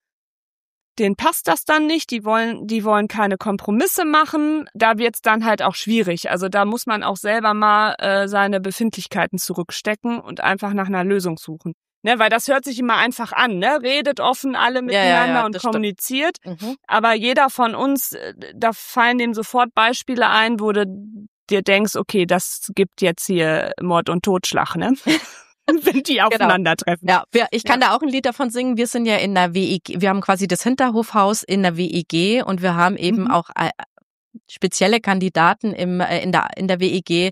Denen passt das dann nicht, die wollen keine Kompromisse machen. Da wird's dann halt auch schwierig. Also da muss man auch selber mal seine Befindlichkeiten zurückstecken und einfach nach einer Lösung suchen. Ne, weil das hört sich immer einfach an, ne? Redet offen alle miteinander und kommuniziert. Aber jeder von uns, da fallen dem sofort Beispiele ein, wo du dir denkst, okay, das gibt jetzt hier Mord und Totschlag, ne? Wenn die aufeinandertreffen.
Ja, ich kann da auch ein Lied davon singen. Wir sind ja in der WEG, wir haben quasi das Hinterhofhaus in der WEG und wir haben eben auch spezielle Kandidaten in der WEG,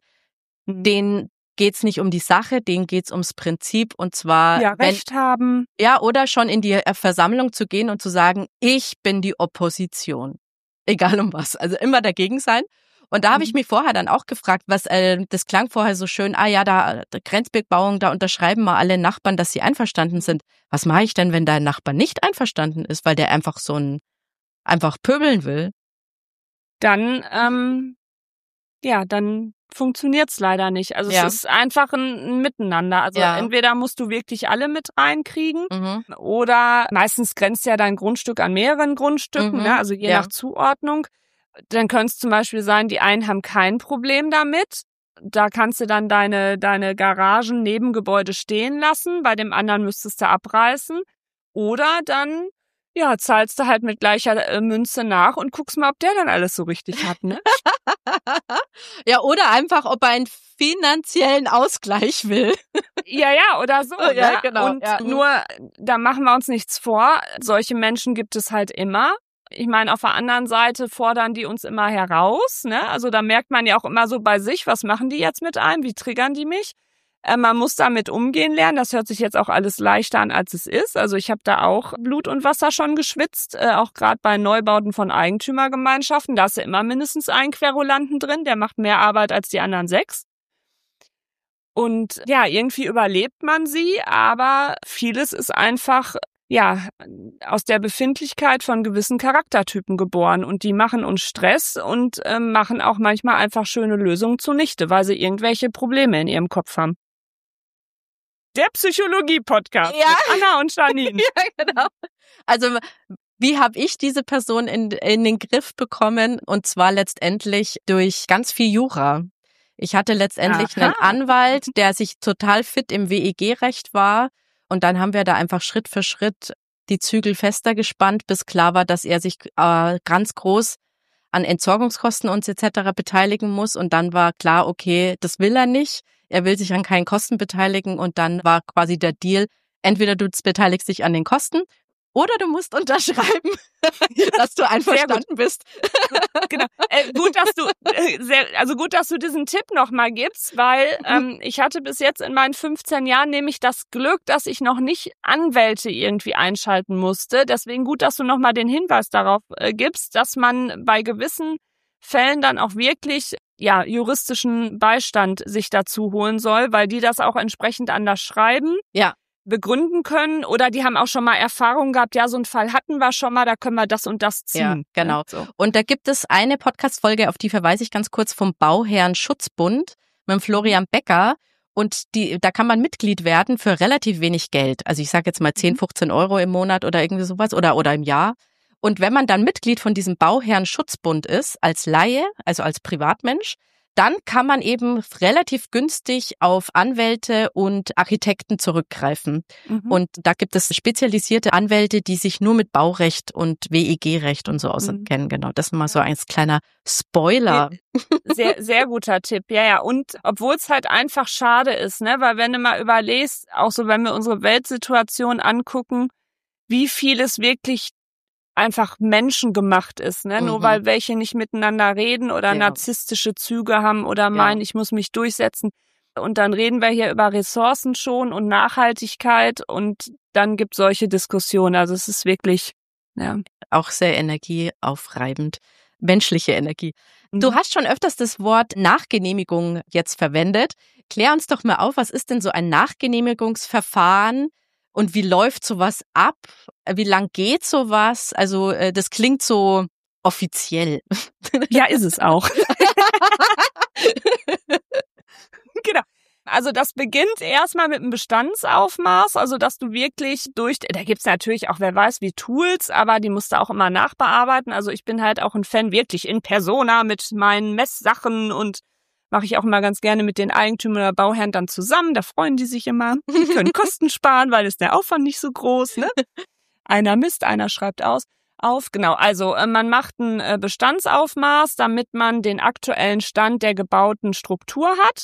denen geht's nicht um die Sache, denen geht's ums Prinzip und zwar
Recht haben.
Ja, oder schon in die Versammlung zu gehen und zu sagen, ich bin die Opposition. Egal um was, also immer dagegen sein. Und da habe ich mich vorher dann auch gefragt, das klang vorher so schön, da Grenzbebauung, da unterschreiben mal alle Nachbarn, dass sie einverstanden sind. Was mache ich denn, wenn dein Nachbar nicht einverstanden ist, weil der einfach einfach pöbeln will?
Dann funktioniert's leider nicht. Also es ist einfach ein Miteinander. Also entweder musst du wirklich alle mit reinkriegen oder meistens grenzt ja dein Grundstück an mehreren Grundstücken, ne? Also je nach Zuordnung. Dann könnte es zum Beispiel sein, die einen haben kein Problem damit. Da kannst du dann deine Garagen, Nebengebäude stehen lassen. Bei dem anderen müsstest du abreißen. Oder dann zahlst du halt mit gleicher Münze nach und guckst mal, ob der dann alles so richtig hat, ne?
Ja, oder einfach, ob er einen finanziellen Ausgleich will.
Ja, oder so.
Ja,
ne?
genau.
Und nur, da machen wir uns nichts vor. Solche Menschen gibt es halt immer. Ich meine, auf der anderen Seite fordern die uns immer heraus, ne? Also da merkt man ja auch immer so bei sich, was machen die jetzt mit einem? Wie triggern die mich? Man muss damit umgehen lernen. Das hört sich jetzt auch alles leichter an, als es ist. Also ich habe da auch Blut und Wasser schon geschwitzt, auch gerade bei Neubauten von Eigentümergemeinschaften. Da ist ja immer mindestens ein Querulanten drin, der macht mehr Arbeit als die anderen 6. Und irgendwie überlebt man sie, aber vieles ist einfach aus der Befindlichkeit von gewissen Charaktertypen geboren und die machen uns Stress und machen auch manchmal einfach schöne Lösungen zunichte, weil sie irgendwelche Probleme in ihrem Kopf haben. Der Psychologie-Podcast mit Anna und Janine.
Ja, genau. Also wie habe ich diese Person in den Griff bekommen? Und zwar letztendlich durch ganz viel Jura. Ich hatte letztendlich einen Anwalt, der sich total fit im WEG-Recht war. Und dann haben wir da einfach Schritt für Schritt die Zügel fester gespannt, bis klar war, dass er sich ganz groß an Entsorgungskosten und etc. beteiligen muss. Und dann war klar, okay, das will er nicht. Er will sich an keinen Kosten beteiligen. Und dann war quasi der Deal, entweder du beteiligst dich an den Kosten oder du musst unterschreiben, dass du einverstanden bist.
Genau. Gut, dass du diesen Tipp nochmal gibst, weil ich hatte bis jetzt in meinen 15 Jahren nämlich das Glück, dass ich noch nicht Anwälte irgendwie einschalten musste. Deswegen gut, dass du nochmal den Hinweis darauf gibst, dass man bei gewissen Fällen dann auch wirklich juristischen Beistand sich dazu holen soll, weil die das auch entsprechend anders schreiben.
Ja.
Begründen können oder die haben auch schon mal Erfahrungen gehabt, so einen Fall hatten wir schon mal, da können wir das und das ziehen.
Ja, genau. So. Und da gibt es eine Podcast-Folge, auf die verweise ich ganz kurz, vom Bauherrenschutzbund mit dem Florian Becker. Und da kann man Mitglied werden für relativ wenig Geld. Also ich sage jetzt mal 10, 15 Euro im Monat oder irgendwie sowas oder im Jahr. Und wenn man dann Mitglied von diesem Bauherrenschutzbund ist, als Laie, also als Privatmensch, dann kann man eben relativ günstig auf Anwälte und Architekten zurückgreifen. Und da gibt es spezialisierte Anwälte, die sich nur mit Baurecht und WEG-Recht und so auskennen. Genau, das ist mal so ein kleiner Spoiler.
Sehr, sehr guter Tipp. Ja. Und obwohl es halt einfach schade ist, ne, weil wenn du mal überlegst, auch so wenn wir unsere Weltsituation angucken, wie viel es wirklich einfach menschengemacht ist, ne? Nur weil welche nicht miteinander reden oder narzisstische Züge haben oder meinen, ich muss mich durchsetzen. Und dann reden wir hier über Ressourcen schon und Nachhaltigkeit und dann gibt solche Diskussionen. Also es ist wirklich,
auch sehr energieaufreibend, menschliche Energie. Du hast schon öfters das Wort Nachgenehmigung jetzt verwendet. Klär uns doch mal auf, was ist denn so ein Nachgenehmigungsverfahren? Und wie läuft sowas ab? Wie lang geht sowas? Also das klingt so offiziell.
Ja, ist es auch. Genau. Also das beginnt erstmal mit einem Bestandsaufmaß, also dass du wirklich da gibt's natürlich auch, wer weiß wie Tools, aber die musst du auch immer nachbearbeiten. Also ich bin halt auch ein Fan wirklich in Persona mit meinen Messsachen und mache ich auch immer ganz gerne mit den Eigentümern oder Bauherren dann zusammen. Da freuen die sich immer. Die können Kosten sparen, weil ist der Aufwand nicht so groß. Ne? Einer misst, einer schreibt auf. Genau, also man macht ein Bestandsaufmaß, damit man den aktuellen Stand der gebauten Struktur hat.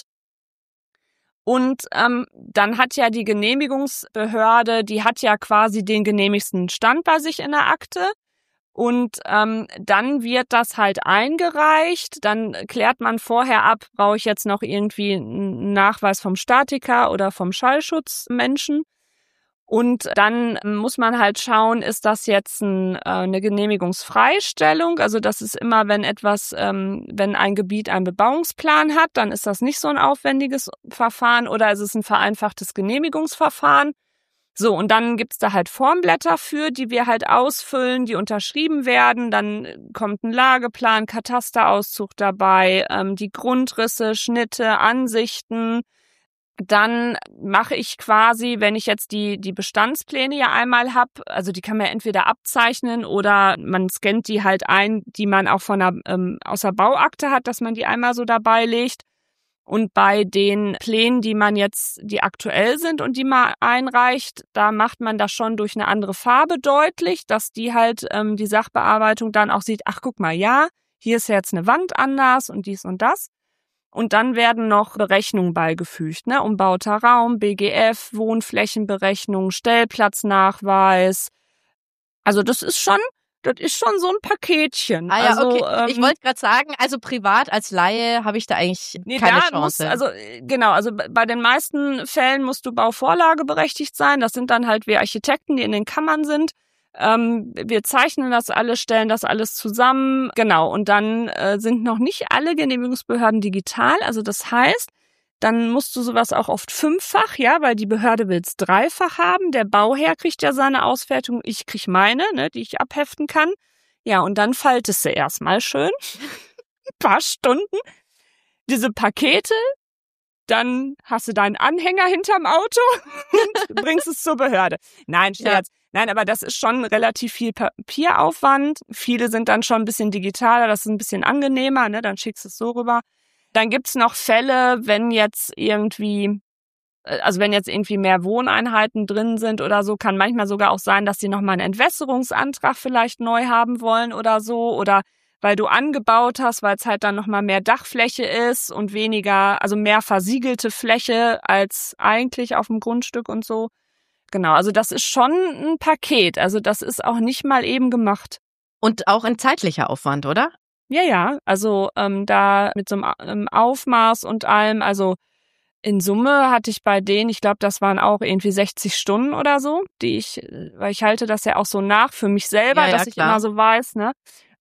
Und dann hat ja die Genehmigungsbehörde, die hat ja quasi den genehmigsten Stand bei sich in der Akte. Und dann wird das halt eingereicht, dann klärt man vorher ab, brauche ich jetzt noch irgendwie einen Nachweis vom Statiker oder vom Schallschutzmenschen. Und dann muss man halt schauen, ist das jetzt eine Genehmigungsfreistellung? Also das ist immer, wenn ein Gebiet einen Bebauungsplan hat, dann ist das nicht so ein aufwendiges Verfahren oder ist es ein vereinfachtes Genehmigungsverfahren. So, und dann gibt's da halt Formblätter für, die wir halt ausfüllen, die unterschrieben werden. Dann kommt ein Lageplan, Katasterauszug dabei, die Grundrisse, Schnitte, Ansichten. Dann mache ich quasi, wenn ich jetzt die Bestandspläne ja einmal habe, also die kann man entweder abzeichnen oder man scannt die halt ein, die man auch aus der Bauakte hat, dass man die einmal so dabei legt. Und bei den Plänen, die aktuell sind und die man einreicht, da macht man das schon durch eine andere Farbe deutlich, dass die halt die Sachbearbeitung dann auch sieht, ach guck mal, ja, hier ist jetzt eine Wand anders und dies und das. Und dann werden noch Berechnungen beigefügt, ne? Umbauter Raum, BGF, Wohnflächenberechnung, Stellplatznachweis. Also das ist schon so ein Paketchen.
Ah ja,
also,
okay. Ich wollte gerade sagen, also privat als Laie habe ich da eigentlich keine Chance.
Also bei den meisten Fällen musst du bauvorlageberechtigt sein. Das sind dann halt wir Architekten, die in den Kammern sind. Wir zeichnen das alles, stellen das alles zusammen. Genau, und dann sind noch nicht alle Genehmigungsbehörden digital. Also das heißt, dann musst du sowas auch oft 5-fach, ja, weil die Behörde will es 3-fach haben. Der Bauherr kriegt ja seine Auswertung, ich krieg meine, ne, die ich abheften kann. Ja, und dann faltest du erstmal schön ein paar Stunden diese Pakete, dann hast du deinen Anhänger hinterm Auto und bringst es zur Behörde. Nein, Scherz. Ja. Nein, aber das ist schon relativ viel Papieraufwand. Viele sind dann schon ein bisschen digitaler, das ist ein bisschen angenehmer, ne, dann schickst du es so rüber. Dann gibt's noch Fälle, wenn jetzt irgendwie mehr Wohneinheiten drin sind oder so, kann manchmal sogar auch sein, dass sie nochmal einen Entwässerungsantrag vielleicht neu haben wollen oder so. Oder weil du angebaut hast, weil es halt dann nochmal mehr Dachfläche ist und mehr versiegelte Fläche als eigentlich auf dem Grundstück und so. Genau, also das ist schon ein Paket. Also das ist auch nicht mal eben gemacht.
Und auch ein zeitlicher Aufwand, oder?
Ja, also da mit so einem Aufmaß und allem, also in Summe hatte ich bei denen, ich glaube, das waren auch irgendwie 60 Stunden oder so, weil ich halte das ja auch so nach für mich selber, dass ich immer so weiß, ne?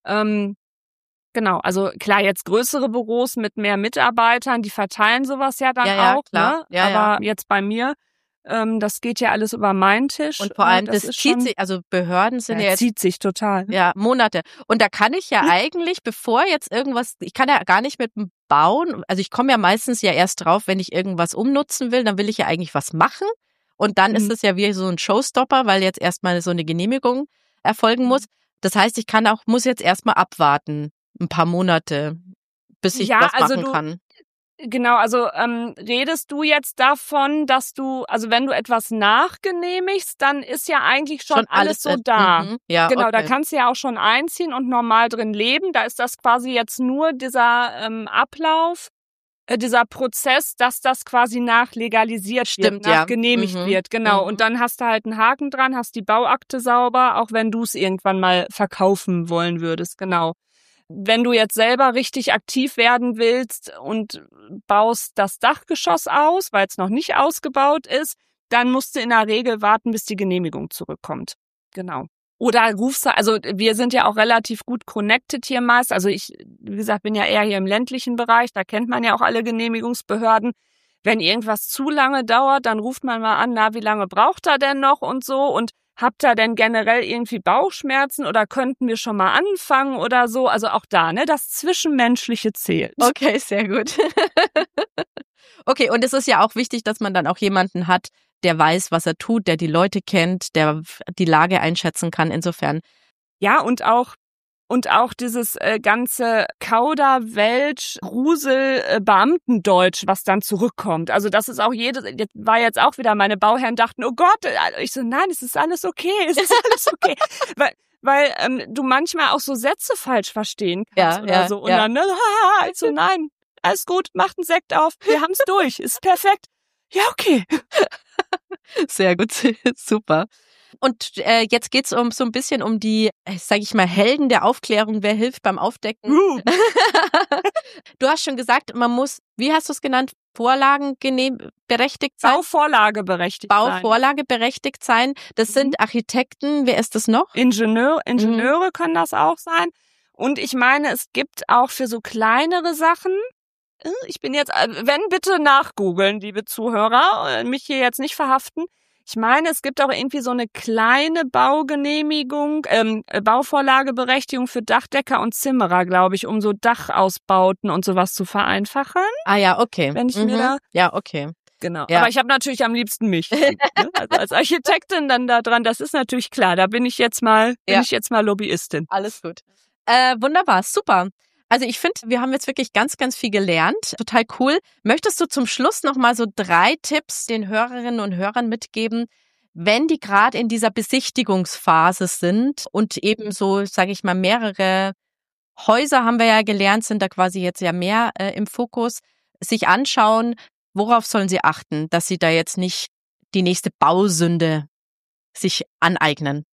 Genau, also klar, jetzt größere Büros mit mehr Mitarbeitern, die verteilen sowas ja dann auch,
klar.
ne? Aber jetzt bei mir Das geht ja alles über meinen Tisch.
Und vor allem, das zieht sich, also Behörden sind ja jetzt...
zieht sich total.
Ja, Monate. Und da kann ich ja eigentlich, bevor jetzt irgendwas, ich kann ja gar nicht mit dem Bauen, also ich komme ja meistens ja erst drauf, wenn ich irgendwas umnutzen will, dann will ich ja eigentlich was machen. Und dann ist es ja wie so ein Showstopper, weil jetzt erstmal so eine Genehmigung erfolgen muss. Das heißt, muss jetzt erstmal abwarten, ein paar Monate, bis ich was machen kann.
Genau, also redest du jetzt davon, dass also wenn du etwas nachgenehmigst, dann ist ja eigentlich schon alles so da.
Ja,
genau,
okay.
Da kannst du ja auch schon einziehen und normal drin leben. Da ist das quasi jetzt nur dieser Ablauf, dieser Prozess, dass das quasi nachlegalisiert wird, nachgenehmigt wird. Genau, und dann hast du halt einen Haken dran, hast die Bauakte sauber, auch wenn du es irgendwann mal verkaufen wollen würdest, genau. Wenn du jetzt selber richtig aktiv werden willst und baust das Dachgeschoss aus, weil es noch nicht ausgebaut ist, dann musst du in der Regel warten, bis die Genehmigung zurückkommt. Genau. Oder rufst du, also wir sind ja auch relativ gut connected hier meist. Also ich, wie gesagt, bin ja eher hier im ländlichen Bereich, da kennt man ja auch alle Genehmigungsbehörden. Wenn irgendwas zu lange dauert, dann ruft man mal an, wie lange braucht er denn noch und so, und habt ihr denn generell irgendwie Bauchschmerzen oder könnten wir schon mal anfangen oder so? Also auch da, ne, das Zwischenmenschliche zählt.
Okay, sehr gut. Okay, und es ist ja auch wichtig, dass man dann auch jemanden hat, der weiß, was er tut, der die Leute kennt, der die Lage einschätzen kann, insofern.
Ja, und auch dieses ganze Kauderwelsch-Grusel-Beamtendeutsch, was dann zurückkommt. Also das ist auch war jetzt auch wieder, meine Bauherren dachten, oh Gott, ich so, nein, es ist alles okay, es ist alles okay. weil du manchmal auch so Sätze falsch verstehen kannst oder so. Und dann, also nein, alles gut, macht einen Sekt auf, wir haben's durch, ist perfekt. Ja, okay.
Sehr gut, super. Und jetzt geht's so ein bisschen um die, sage ich mal, Helden der Aufklärung. Wer hilft beim Aufdecken? Du hast schon gesagt, man muss, wie hast du es genannt, berechtigt sein? Bauvorlageberechtigt sein. Das sind Architekten. Wer ist das noch?
Ingenieure können das auch sein. Und ich meine, es gibt auch für so kleinere Sachen, ich bin jetzt, wenn bitte nachgoogeln, liebe Zuhörer, mich hier jetzt nicht verhaften. Ich meine, es gibt auch irgendwie so eine kleine Bauvorlageberechtigung für Dachdecker und Zimmerer, glaube ich, um so Dachausbauten und sowas zu vereinfachen.
Ah ja, okay.
Wenn ich mir da...
Ja, okay.
Genau.
Ja.
Aber ich habe natürlich am liebsten mich. Ne? Also als Architektin dann da dran, das ist natürlich klar. Da bin ich jetzt mal Lobbyistin.
Alles gut. Wunderbar, super. Also ich finde, wir haben jetzt wirklich ganz, ganz viel gelernt. Total cool. Möchtest du zum Schluss noch mal so 3 Tipps den Hörerinnen und Hörern mitgeben, wenn die gerade in dieser Besichtigungsphase sind und eben so, sage ich mal, mehrere Häuser, haben wir ja gelernt, sind da quasi jetzt ja mehr im Fokus, sich anschauen, worauf sollen sie achten, dass sie da jetzt nicht die nächste Bausünde sich aneignen?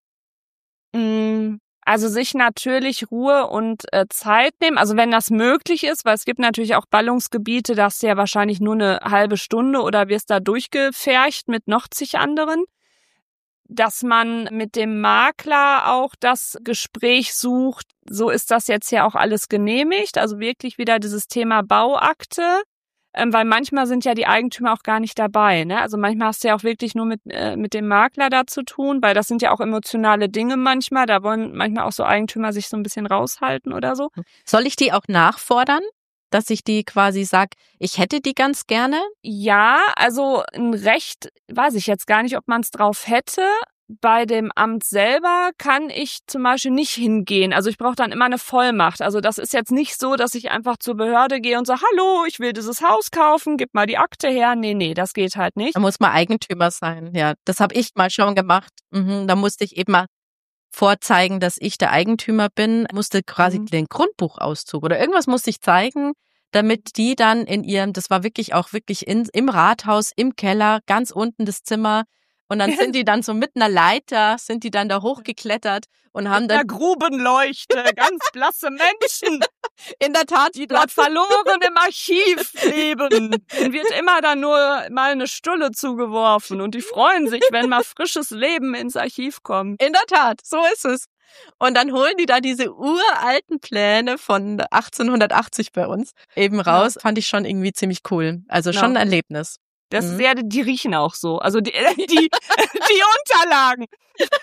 Also sich natürlich Ruhe und Zeit nehmen, also wenn das möglich ist, weil es gibt natürlich auch Ballungsgebiete, da hast du ja wahrscheinlich nur eine halbe Stunde oder wirst da durchgepfercht mit noch zig anderen, dass man mit dem Makler auch das Gespräch sucht, so ist das jetzt ja auch alles genehmigt, also wirklich wieder dieses Thema Bauakte, weil manchmal sind ja die Eigentümer auch gar nicht dabei, ne? Also manchmal hast du ja auch wirklich nur mit dem Makler da zu tun, weil das sind ja auch emotionale Dinge manchmal, da wollen manchmal auch so Eigentümer sich so ein bisschen raushalten oder so.
Soll ich die auch nachfordern, dass ich die quasi sag, ich hätte die ganz gerne?
Ja, also ein Recht, weiß ich jetzt gar nicht, ob man es drauf hätte. Bei dem Amt selber kann ich zum Beispiel nicht hingehen. Also ich brauche dann immer eine Vollmacht. Also das ist jetzt nicht so, dass ich einfach zur Behörde gehe und sage, hallo, ich will dieses Haus kaufen, gib mal die Akte her. Nee, das geht halt nicht.
Da muss man Eigentümer sein. Ja, das habe ich mal schon gemacht. Da musste ich eben mal vorzeigen, dass ich der Eigentümer bin, musste quasi den Grundbuchauszug oder irgendwas musste ich zeigen, damit die dann das war wirklich im Rathaus, im Keller, ganz unten das Zimmer. Und dann sind die dann so mit einer Leiter, sind die dann da hochgeklettert und haben dann...
Mit einer Grubenleuchte, ganz blasse Menschen.
In der Tat.
Die dort verloren im Archiv leben. Ihnen wird immer dann nur mal eine Stulle zugeworfen und die freuen sich, wenn mal frisches Leben ins Archiv kommt.
In der Tat, so ist es. Und dann holen die da diese uralten Pläne von 1880 bei uns eben raus. Ja. Fand ich schon irgendwie ziemlich cool. Also schon ein Erlebnis.
Das ist sehr, die riechen auch so. Also die Unterlagen.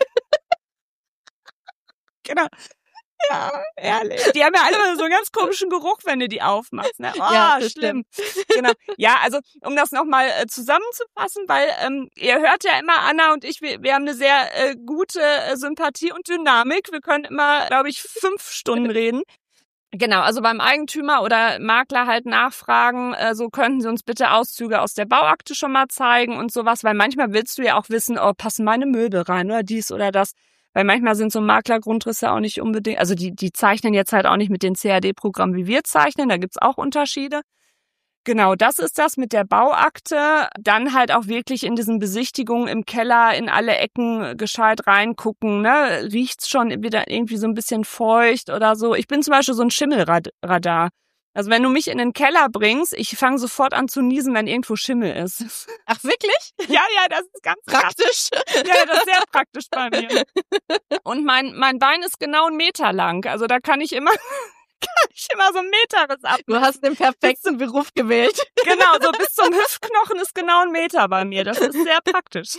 Genau. Ja, ehrlich. Die haben ja alle so einen ganz komischen Geruch, wenn du die aufmachst. Ne? Oh,
ja,
schlimm. Genau. Ja, also um das nochmal zusammenzufassen, weil ihr hört ja immer, Anna und ich, wir haben eine sehr gute Sympathie und Dynamik. Wir können immer, glaube ich, 5 Stunden reden. Genau, also beim Eigentümer oder Makler halt nachfragen, so könnten Sie uns bitte Auszüge aus der Bauakte schon mal zeigen und sowas, weil manchmal willst du ja auch wissen, oh, passen meine Möbel rein oder dies oder das, weil manchmal sind so Maklergrundrisse auch nicht unbedingt, also die zeichnen jetzt halt auch nicht mit den CAD-Programmen, wie wir zeichnen, da gibt's auch Unterschiede. Genau, das ist das mit der Bauakte. Dann halt auch wirklich in diesen Besichtigungen im Keller in alle Ecken gescheit reingucken. Ne? Riecht's schon wieder irgendwie so ein bisschen feucht oder so. Ich bin zum Beispiel so ein Schimmelradar. Also wenn du mich in den Keller bringst, ich fange sofort an zu niesen, wenn irgendwo Schimmel ist.
Ach, wirklich?
Ja, das ist ganz
praktisch.
Ja, das ist sehr praktisch bei mir. Und mein Bein ist genau 1 Meter lang. Also da kann ich immer so 1 Meter ab.
Du hast den perfekten Beruf gewählt.
Genau, so bis zum Hüftknochen ist genau 1 Meter bei mir. Das ist sehr praktisch.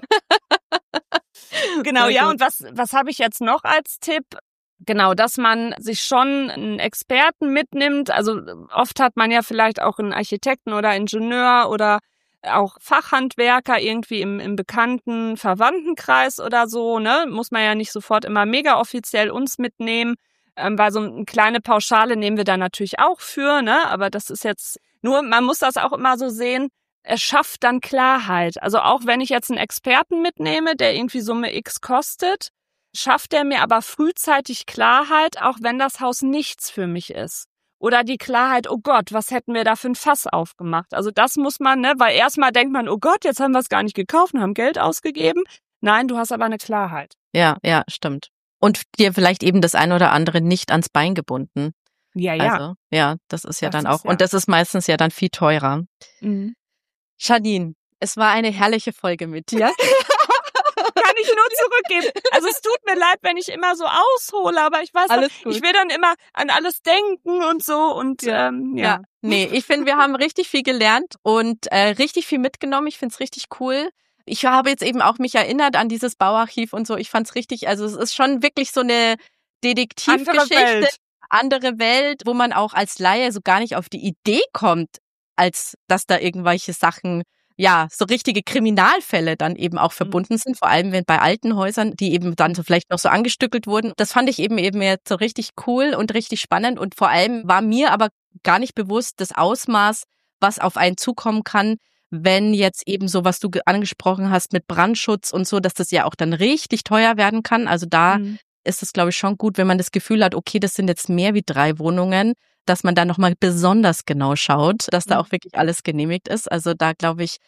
Genau, ja, und was habe ich jetzt noch als Tipp? Genau, dass man sich schon einen Experten mitnimmt. Also oft hat man ja vielleicht auch einen Architekten oder Ingenieur oder auch Fachhandwerker irgendwie im bekannten Verwandtenkreis oder so. Ne, muss man ja nicht sofort immer mega offiziell uns mitnehmen. Weil so eine kleine Pauschale nehmen wir da natürlich auch für, ne? Aber das ist jetzt nur, man muss das auch immer so sehen, es schafft dann Klarheit. Also auch wenn ich jetzt einen Experten mitnehme, der irgendwie Summe X kostet, schafft er mir aber frühzeitig Klarheit, auch wenn das Haus nichts für mich ist. Oder die Klarheit, oh Gott, was hätten wir da für ein Fass aufgemacht? Also das muss man, ne? Weil erstmal denkt man, oh Gott, jetzt haben wir es gar nicht gekauft und haben Geld ausgegeben. Nein, du hast aber eine Klarheit.
Ja, stimmt. Und dir vielleicht eben das ein oder andere nicht ans Bein gebunden.
Ja.
Also, ja, das ist ja
das
dann auch, und das ist meistens ja dann viel teurer.
Mhm.
Janine, es war eine herrliche Folge mit dir.
Kann ich nur zurückgeben. Also es tut mir leid, wenn ich immer so aushole, aber ich weiß
alles
noch,
gut.
Ich will dann immer an alles denken und so und ja.
Nee, ich finde, wir haben richtig viel gelernt und richtig viel mitgenommen. Ich finde es richtig cool. Ich habe jetzt eben auch mich erinnert an dieses Bauarchiv und so. Ich fand es richtig, also es ist schon wirklich so eine Detektivgeschichte, andere Welt, wo man auch als Laie so gar nicht auf die Idee kommt, als dass da irgendwelche Sachen, ja, so richtige Kriminalfälle dann eben auch verbunden sind, vor allem wenn bei alten Häusern, die eben dann so vielleicht noch so angestückelt wurden. Das fand ich eben jetzt so richtig cool und richtig spannend und vor allem war mir aber gar nicht bewusst das Ausmaß, was auf einen zukommen kann, wenn jetzt eben so, was du angesprochen hast mit Brandschutz und so, dass das ja auch dann richtig teuer werden kann. Also da ist es, glaube ich, schon gut, wenn man das Gefühl hat, okay, das sind jetzt mehr wie 3 Wohnungen, dass man da nochmal besonders genau schaut, dass da auch wirklich alles genehmigt ist. Also da, glaube ich,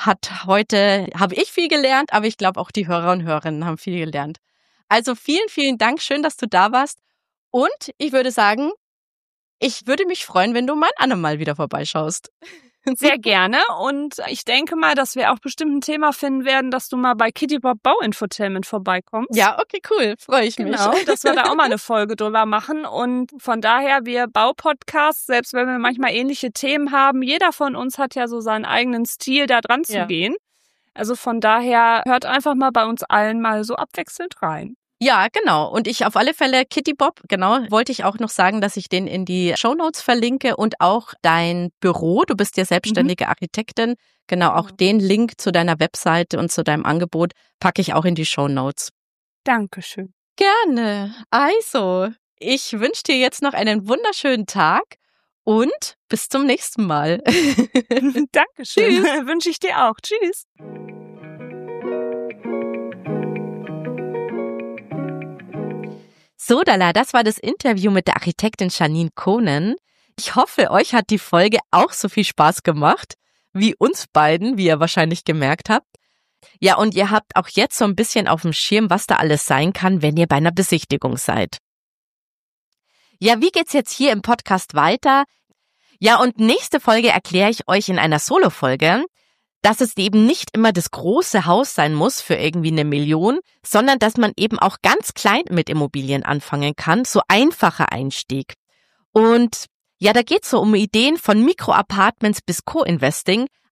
habe ich viel gelernt, aber ich glaube auch die Hörer und Hörerinnen haben viel gelernt. Also vielen, vielen Dank. Schön, dass du da warst. Und ich würde sagen, ich würde mich freuen, wenn du mal ein andermal wieder vorbeischaust.
Sehr gerne und ich denke mal, dass wir auch bestimmt ein Thema finden werden, dass du mal bei Kitty Bob Bauinfotainment vorbeikommst.
Ja, okay, cool, freue ich mich.
Genau, dass wir da auch mal eine Folge drüber machen und von daher, wir Baupodcasts, selbst wenn wir manchmal ähnliche Themen haben, jeder von uns hat ja so seinen eigenen Stil, da dran zu gehen. Also von daher, hört einfach mal bei uns allen mal so abwechselnd rein.
Ja, genau. Und ich auf alle Fälle, Kitty Bob, genau, wollte ich auch noch sagen, dass ich den in die Shownotes verlinke und auch dein Büro. Du bist ja selbstständige Architektin. Genau, auch den Link zu deiner Webseite und zu deinem Angebot packe ich auch in die Shownotes.
Dankeschön.
Gerne. Also, ich wünsche dir jetzt noch einen wunderschönen Tag und bis zum nächsten Mal.
Dankeschön. Wünsche ich dir auch. Tschüss.
So, Dalla, das war das Interview mit der Architektin Janine Kohnen. Ich hoffe, euch hat die Folge auch so viel Spaß gemacht wie uns beiden, wie ihr wahrscheinlich gemerkt habt. Ja, und ihr habt auch jetzt so ein bisschen auf dem Schirm, was da alles sein kann, wenn ihr bei einer Besichtigung seid. Ja, wie geht's jetzt hier im Podcast weiter? Ja, und nächste Folge erkläre ich euch in einer Solo-Folge, dass es eben nicht immer das große Haus sein muss für irgendwie 1 Million, sondern dass man eben auch ganz klein mit Immobilien anfangen kann, so einfacher Einstieg. Und ja, da geht's so um Ideen von Mikroapartments bis Co-Investing,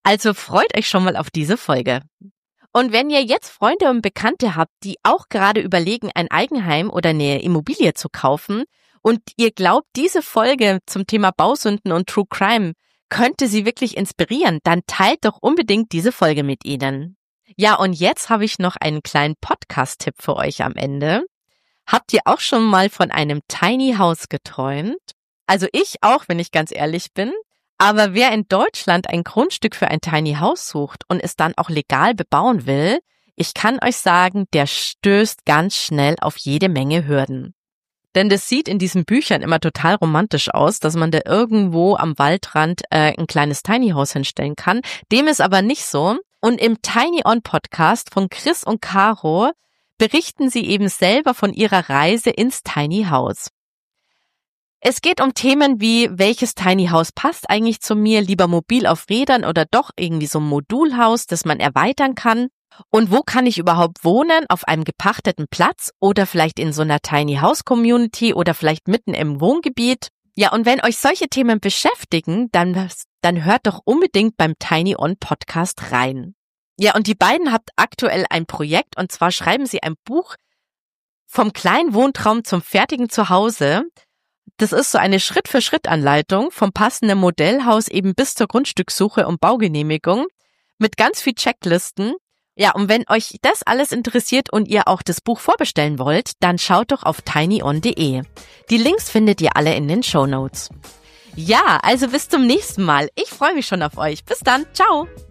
Also freut euch schon mal auf diese Folge. Und wenn ihr jetzt Freunde und Bekannte habt, die auch gerade überlegen, ein Eigenheim oder eine Immobilie zu kaufen und ihr glaubt, diese Folge zum Thema Bausünden und True Crime könnte sie wirklich inspirieren, dann teilt doch unbedingt diese Folge mit ihnen. Ja, und jetzt habe ich noch einen kleinen Podcast-Tipp für euch am Ende. Habt ihr auch schon mal von einem Tiny House geträumt? Also ich auch, wenn ich ganz ehrlich bin. Aber wer in Deutschland ein Grundstück für ein Tiny House sucht und es dann auch legal bebauen will, ich kann euch sagen, der stößt ganz schnell auf jede Menge Hürden. Denn das sieht in diesen Büchern immer total romantisch aus, dass man da irgendwo am Waldrand ein kleines Tiny House hinstellen kann. Dem ist aber nicht so. Und im Tiny On Podcast von Chris und Caro berichten sie eben selber von ihrer Reise ins Tiny House. Es geht um Themen wie, welches Tiny House passt eigentlich zu mir, lieber mobil auf Rädern oder doch irgendwie so ein Modulhaus, das man erweitern kann. Und wo kann ich überhaupt wohnen? Auf einem gepachteten Platz oder vielleicht in so einer Tiny House Community oder vielleicht mitten im Wohngebiet. Ja, und wenn euch solche Themen beschäftigen, dann hört doch unbedingt beim Tiny On Podcast rein. Ja, und die beiden habt aktuell ein Projekt und zwar schreiben sie ein Buch vom kleinen Wohntraum zum fertigen Zuhause. Das ist so eine Schritt-für-Schritt-Anleitung vom passenden Modellhaus eben bis zur Grundstückssuche und Baugenehmigung mit ganz viel Checklisten. Ja, und wenn euch das alles interessiert und ihr auch das Buch vorbestellen wollt, dann schaut doch auf tinyon.de. Die Links findet ihr alle in den Shownotes. Ja, also bis zum nächsten Mal. Ich freue mich schon auf euch. Bis dann. Ciao.